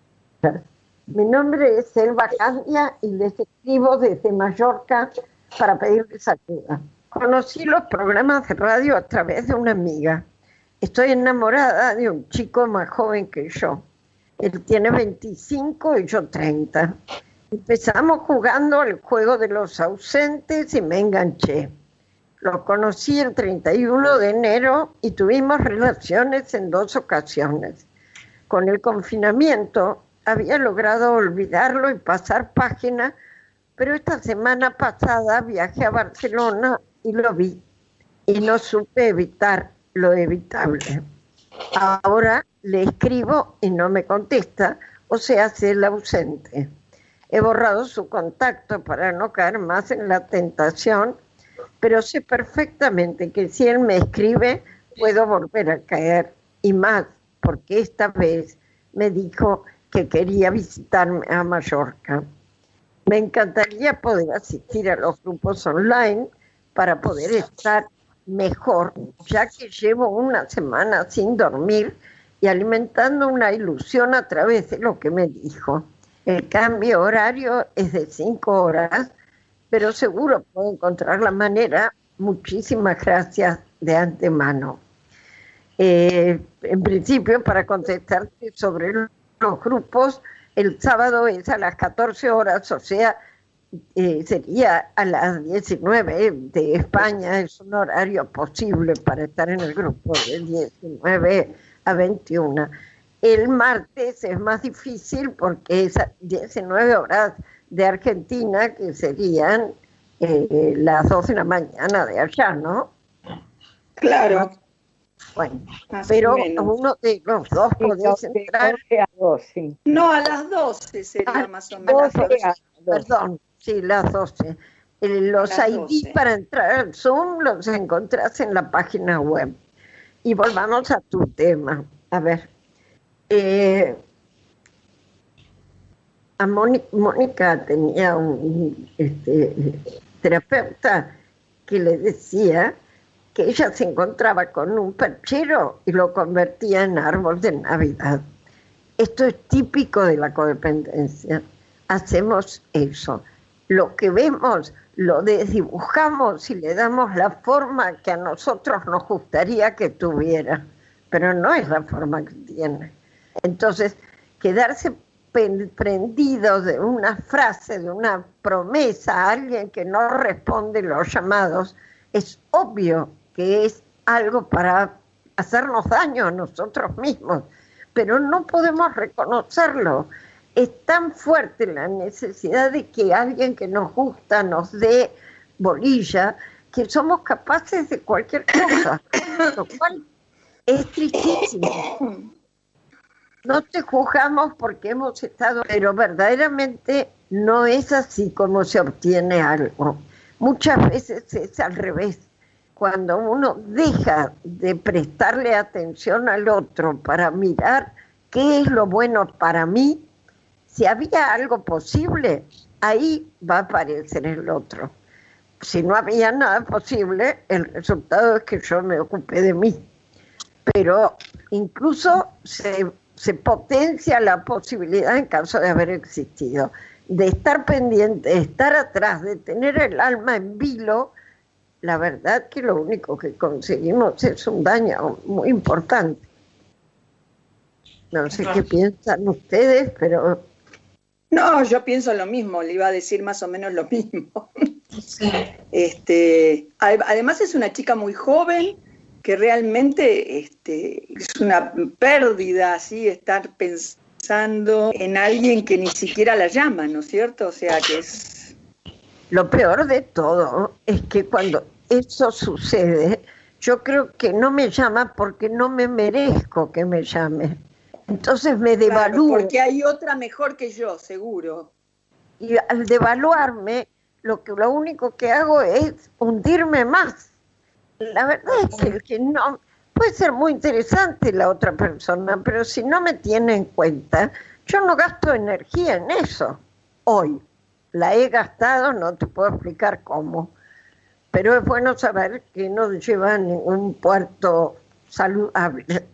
mi nombre es Elba Candia y les escribo desde Mallorca para pedirles ayuda. Conocí los programas de radio a través de una amiga. Estoy enamorada de un chico más joven que yo. Él tiene veinticinco y yo treinta. Empezamos jugando al juego de los ausentes y me enganché. Lo conocí el treinta y uno de enero y tuvimos relaciones en dos ocasiones. Con el confinamiento había logrado olvidarlo y pasar página, pero esta semana pasada viajé a Barcelona y lo vi y no supe evitar lo evitable. Ahora le escribo y no me contesta, o se hace el ausente. He borrado su contacto para no caer más en la tentación, pero sé perfectamente que si él me escribe, puedo volver a caer, y más, porque esta vez me dijo que quería visitarme a Mallorca. Me encantaría poder asistir a los grupos online para poder estar mejor, ya que llevo una semana sin dormir y alimentando una ilusión a través de lo que me dijo. El cambio horario es de cinco horas, pero seguro puedo encontrar la manera. Muchísimas gracias de antemano. Eh, en principio, para contestarte sobre los grupos, el sábado es a las catorce horas, o sea, eh, sería a las diecinueve de España. Es un horario posible para estar en el grupo de diecinueve a veintiuna. El martes es más difícil porque es a diecinueve horas de Argentina, que serían eh, las dos de la mañana de allá, ¿no? Claro. Bueno, más pero uno de los dos Sí, podés doce, entrar. doce a doce. No, a las doce sería Ah, más o menos. doce a doce. Perdón, sí, las doce. Eh, los Las I D doce. para entrar al Zoom los encontrás en la página web. Y volvamos a tu tema. A ver. Eh, a Mónica, Mónica tenía un este, terapeuta que le decía que ella se encontraba con un perchero y lo convertía en árbol de Navidad. Esto es típico de la codependencia. Hacemos eso. Lo que vemos lo desdibujamos y le damos la forma que a nosotros nos gustaría que tuviera, pero no es la forma que tiene. Entonces, quedarse prendido de una frase, de una promesa a alguien que no responde los llamados, es obvio que es algo para hacernos daño a nosotros mismos, pero no podemos reconocerlo. Es tan fuerte la necesidad de que alguien que nos gusta nos dé bolilla, que somos capaces de cualquier cosa, lo cual es tristísimo. No te juzgamos porque hemos estado, pero verdaderamente no es así como se obtiene algo. Muchas veces es al revés. Cuando uno deja de prestarle atención al otro para mirar qué es lo bueno para mí, si había algo posible, ahí va a aparecer el otro. Si no había nada posible, el resultado es que yo me ocupé de mí. Pero incluso se, se potencia la posibilidad en caso de haber existido. de estar pendiente, de estar atrás, de tener el alma en vilo, la verdad que lo único que conseguimos es un daño muy importante. No sé qué piensan ustedes, pero... No, yo pienso lo mismo, le iba a decir más o menos lo mismo. Sí. Este, además es una chica muy joven, que realmente este, es una pérdida así estar pensando en alguien que ni siquiera la llama, ¿no es cierto? O sea que es... Lo peor de todo es que cuando eso sucede, yo creo que no me llama porque no me merezco que me llame. Entonces me devalúo. Claro, porque hay otra mejor que yo, seguro. Y al devaluarme, lo que lo único que hago es hundirme más. La verdad es que, el que no puede ser muy interesante la otra persona, pero si no me tiene en cuenta, yo no gasto energía en eso. Hoy la he gastado, no te puedo explicar cómo, pero es bueno saber que no lleva a ningún puerto saludable.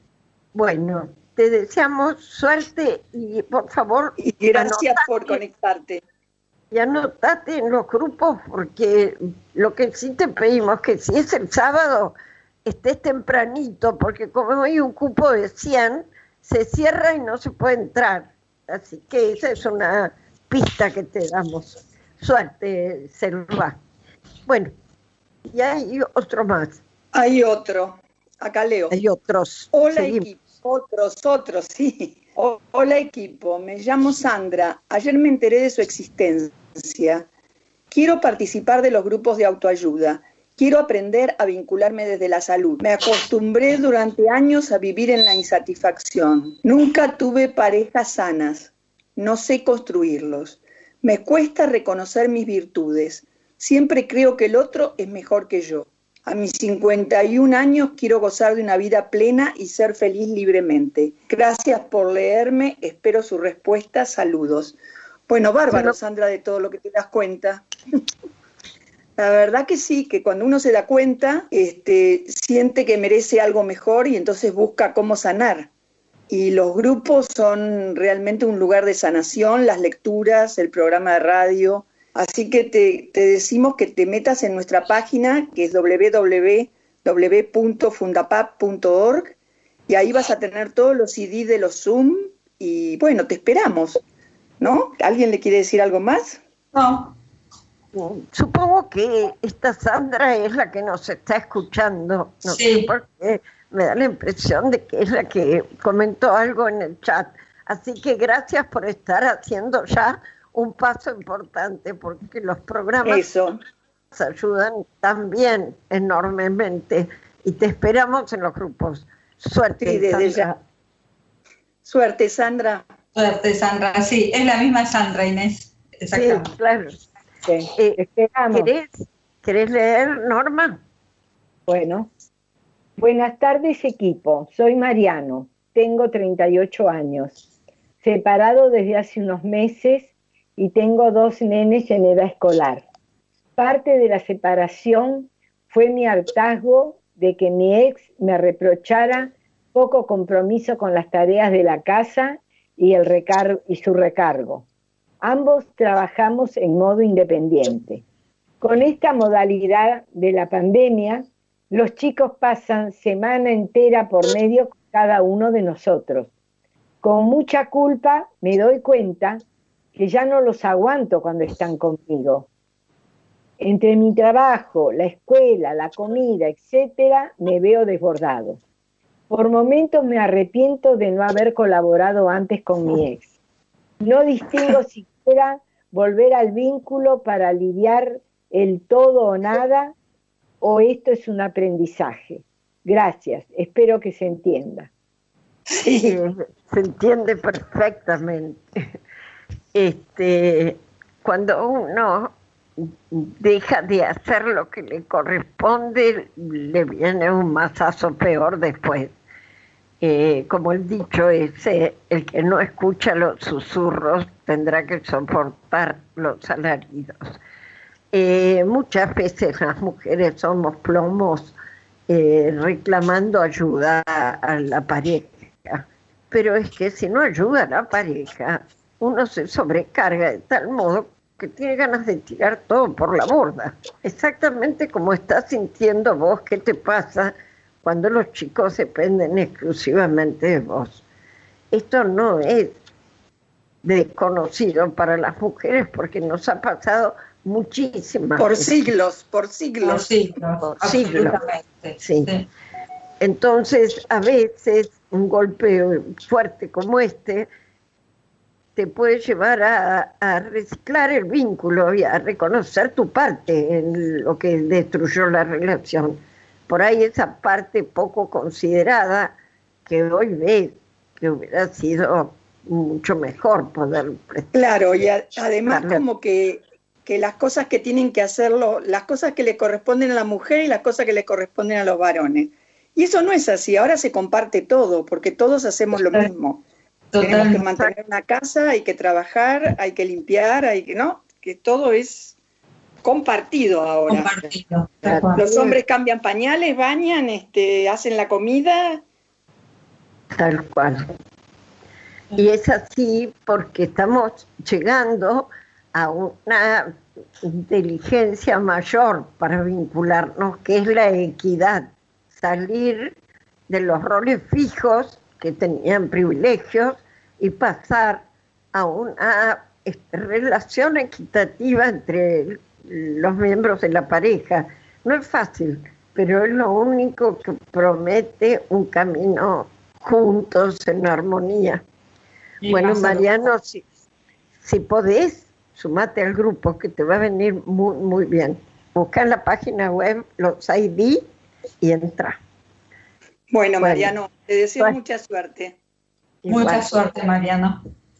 Bueno, te deseamos suerte y por favor... Y gracias anotate, por conectarte. Y anotate en los grupos, porque lo que sí te pedimos que si es el sábado, estés tempranito, porque como hay un cupo de cien, se cierra y no se puede entrar. Así que esa es una pista que te damos. Suerte, Selva. Bueno, y hay otro más. Hay otro. Acá leo. Hay otros. Hola, Seguimos. equipo. Otros, otros, sí. O, hola, equipo. Me llamo Sandra. Ayer me enteré de su existencia. Quiero participar de los grupos de autoayuda. Quiero aprender a vincularme desde la salud. Me acostumbré durante años a vivir en la insatisfacción. Nunca tuve parejas sanas. No sé construirlos. Me cuesta reconocer mis virtudes. Siempre creo que el otro es mejor que yo. A mis cincuenta y un años quiero gozar de una vida plena y ser feliz libremente. Gracias por leerme, espero su respuesta, saludos. Bueno, bárbaro, Sandra, de todo lo que te das cuenta. La verdad que sí, que cuando uno se da cuenta, este, siente que merece algo mejor y entonces busca cómo sanar. Y los grupos son realmente un lugar de sanación, las lecturas, el programa de radio. Así que te, te decimos que te metas en nuestra página, que es doble u doble u doble u punto fundapap punto org, y ahí vas a tener todos los C D de los Zoom, y bueno, te esperamos, ¿no? ¿Alguien le quiere decir algo más? No. Supongo que esta Sandra es la que nos está escuchando, no sí. sé por qué, me da la impresión de que es la que comentó algo en el chat. Así que gracias por estar haciendo ya un paso importante, porque los programas Eso. nos ayudan también enormemente y te esperamos en los grupos. Suerte, sí, desde Sandra. Ya. Suerte, Sandra. Suerte, Sandra. Sí, es la misma Sandra, Inés. Exactamente. Sí, claro. Sí, eh, esperamos. ¿querés, ¿Querés leer, Norma? Bueno. Buenas tardes, equipo. Soy Mariano. Tengo treinta y ocho años. Separado desde hace unos meses y tengo dos nenes en edad escolar. Parte de la separación fue mi hartazgo de que mi ex me reprochara poco compromiso con las tareas de la casa y, el recar- y su recargo. Ambos trabajamos en modo independiente. Con esta modalidad de la pandemia, los chicos pasan semana entera por medio con cada uno de nosotros. Con mucha culpa me doy cuenta que ya no los aguanto cuando están conmigo. Entre mi trabajo, la escuela, la comida, etcétera, me veo desbordado. Por momentos me arrepiento de no haber colaborado antes con mi ex. No distingo siquiera volver al vínculo para aliviar el todo o nada, o esto es un aprendizaje. Gracias, espero que se entienda. Sí, se entiende perfectamente. Este, cuando uno deja de hacer lo que le corresponde, le viene un mazazo peor después. Eh, como el dicho ese, el que no escucha los susurros tendrá que soportar los alaridos. Eh, muchas veces las mujeres somos plomos eh, reclamando ayuda a, a la pareja, pero es que si no ayuda a la pareja, uno se sobrecarga de tal modo que tiene ganas de tirar todo por la borda. Exactamente como estás sintiendo vos, ¿qué te pasa cuando los chicos dependen exclusivamente de vos? Esto no es desconocido para las mujeres porque nos ha pasado muchísimas por veces. siglos, por siglos, por siglos, por siglos. Sí. Sí. Entonces, a veces un golpe fuerte como este te puede llevar a, a reciclar el vínculo y a reconocer tu parte en lo que destruyó la relación. Por ahí esa parte poco considerada que hoy ves que hubiera sido mucho mejor poder prestar. Claro, y a, además como que, que las cosas que tienen que hacerlo, las cosas que le corresponden a la mujer y las cosas que le corresponden a los varones. Y eso no es así, ahora se comparte todo, porque todos hacemos lo mismo. Totalmente. Tenemos que mantener una casa, hay que trabajar, hay que limpiar, hay que, ¿no? Que todo es compartido ahora. Compartido. Los hombres cambian pañales, bañan, este, hacen la comida. Tal cual. Y es así porque estamos llegando a una inteligencia mayor para vincularnos, que es la equidad. Salir de los roles fijos que tenían privilegios y pasar a una relación equitativa entre los miembros de la pareja. No es fácil, pero es lo único que promete un camino juntos en armonía. Y bueno, pasa Mariano, si, si podés, sumate al grupo que te va a venir muy, muy bien. Busca en la página web los I D y entra. Bueno, bueno, Mariano, te deseo bueno. mucha suerte. Mucha Igual. suerte, Mariano.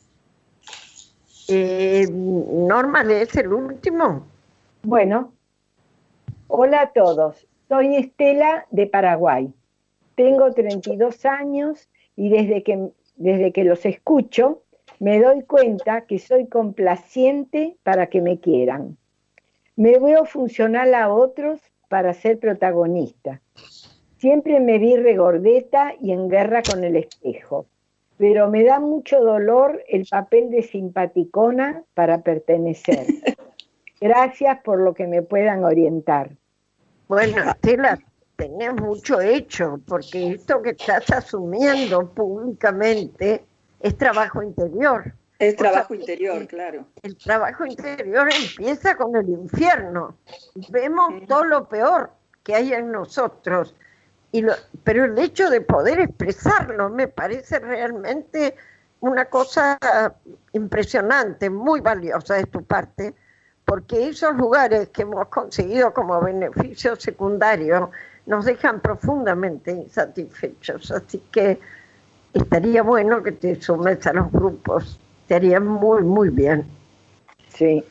Eh, Norma, ¿es el último? Bueno, hola a todos. Soy Estela de Paraguay. Tengo treinta y dos años y desde que, desde que los escucho me doy cuenta que soy complaciente para que me quieran. Me veo funcional a otros para ser protagonista. Siempre me vi regordeta y en guerra con el espejo, pero me da mucho dolor el papel de simpaticona para pertenecer. Gracias por lo que me puedan orientar. Bueno, Estela, tenés mucho hecho, porque esto que estás asumiendo públicamente es trabajo interior. Es trabajo o sea, interior, el, claro. El trabajo interior empieza con el infierno. Vemos sí. todo lo peor que hay en nosotros. Y lo, pero el hecho de poder expresarlo me parece realmente una cosa impresionante, muy valiosa de tu parte, porque esos lugares que hemos conseguido como beneficio secundario nos dejan profundamente insatisfechos. Así que estaría bueno que te sumes a los grupos, te haría muy, muy bien. Sí.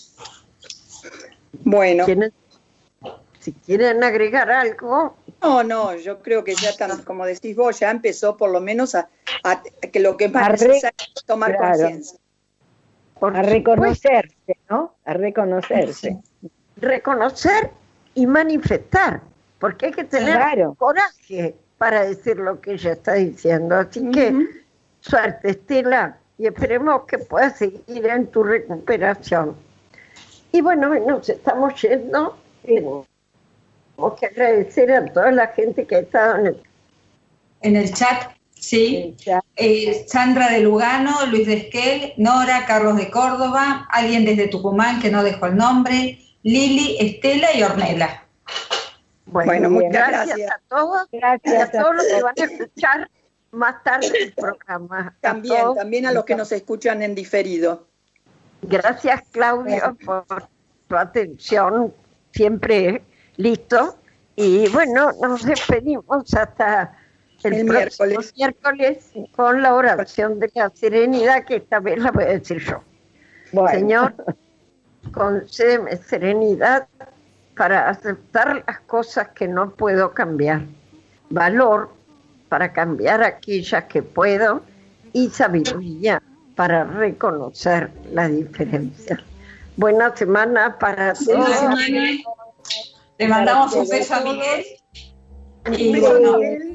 Bueno. ¿Quieren, si quieren agregar algo... No, no, yo creo que ya, tan, como decís vos, ya empezó por lo menos a, a que lo que es más necesario es tomar claro. conciencia. A reconocerse, ¿no? A reconocerse. Reconocer y manifestar, porque hay que tener claro. coraje para decir lo que ella está diciendo. Así uh-huh. que, suerte, Estela, y esperemos que puedas seguir en tu recuperación. Y bueno, nos estamos yendo. Tenemos que agradecer a toda la gente que ha estado en el, en el chat. Sí, eh, Sandra de Lugano, Luis de Esquel, Nora, Carlos de Córdoba, alguien desde Tucumán que no dejó el nombre, Lili, Estela y Ornella. Bueno, bueno muchas gracias, gracias a todos, gracias y a todos los que van a escuchar más tarde el programa. También, a también a los que nos escuchan en diferido. Gracias, Claudio, por tu atención, siempre listo. Y bueno, nos despedimos hasta... El, el miércoles. miércoles con la oración de la serenidad, que esta vez la voy a decir yo. Bueno. Señor, concédeme serenidad para aceptar las cosas que no puedo cambiar, valor para cambiar aquellas que puedo y sabiduría para reconocer la diferencia. Buena semana para todos. Le mandamos un beso a Miguel. Y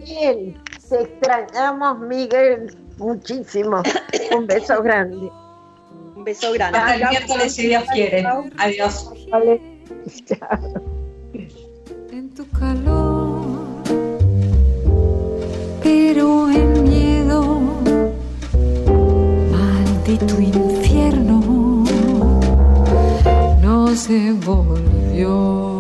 Miguel, te extrañamos, Miguel, muchísimo. Un beso grande. Un beso grande. Hasta el miércoles, si Dios quiere. Adiós. Vale. Chao. En tu calor, pero el miedo, maldito infierno, no se volvió.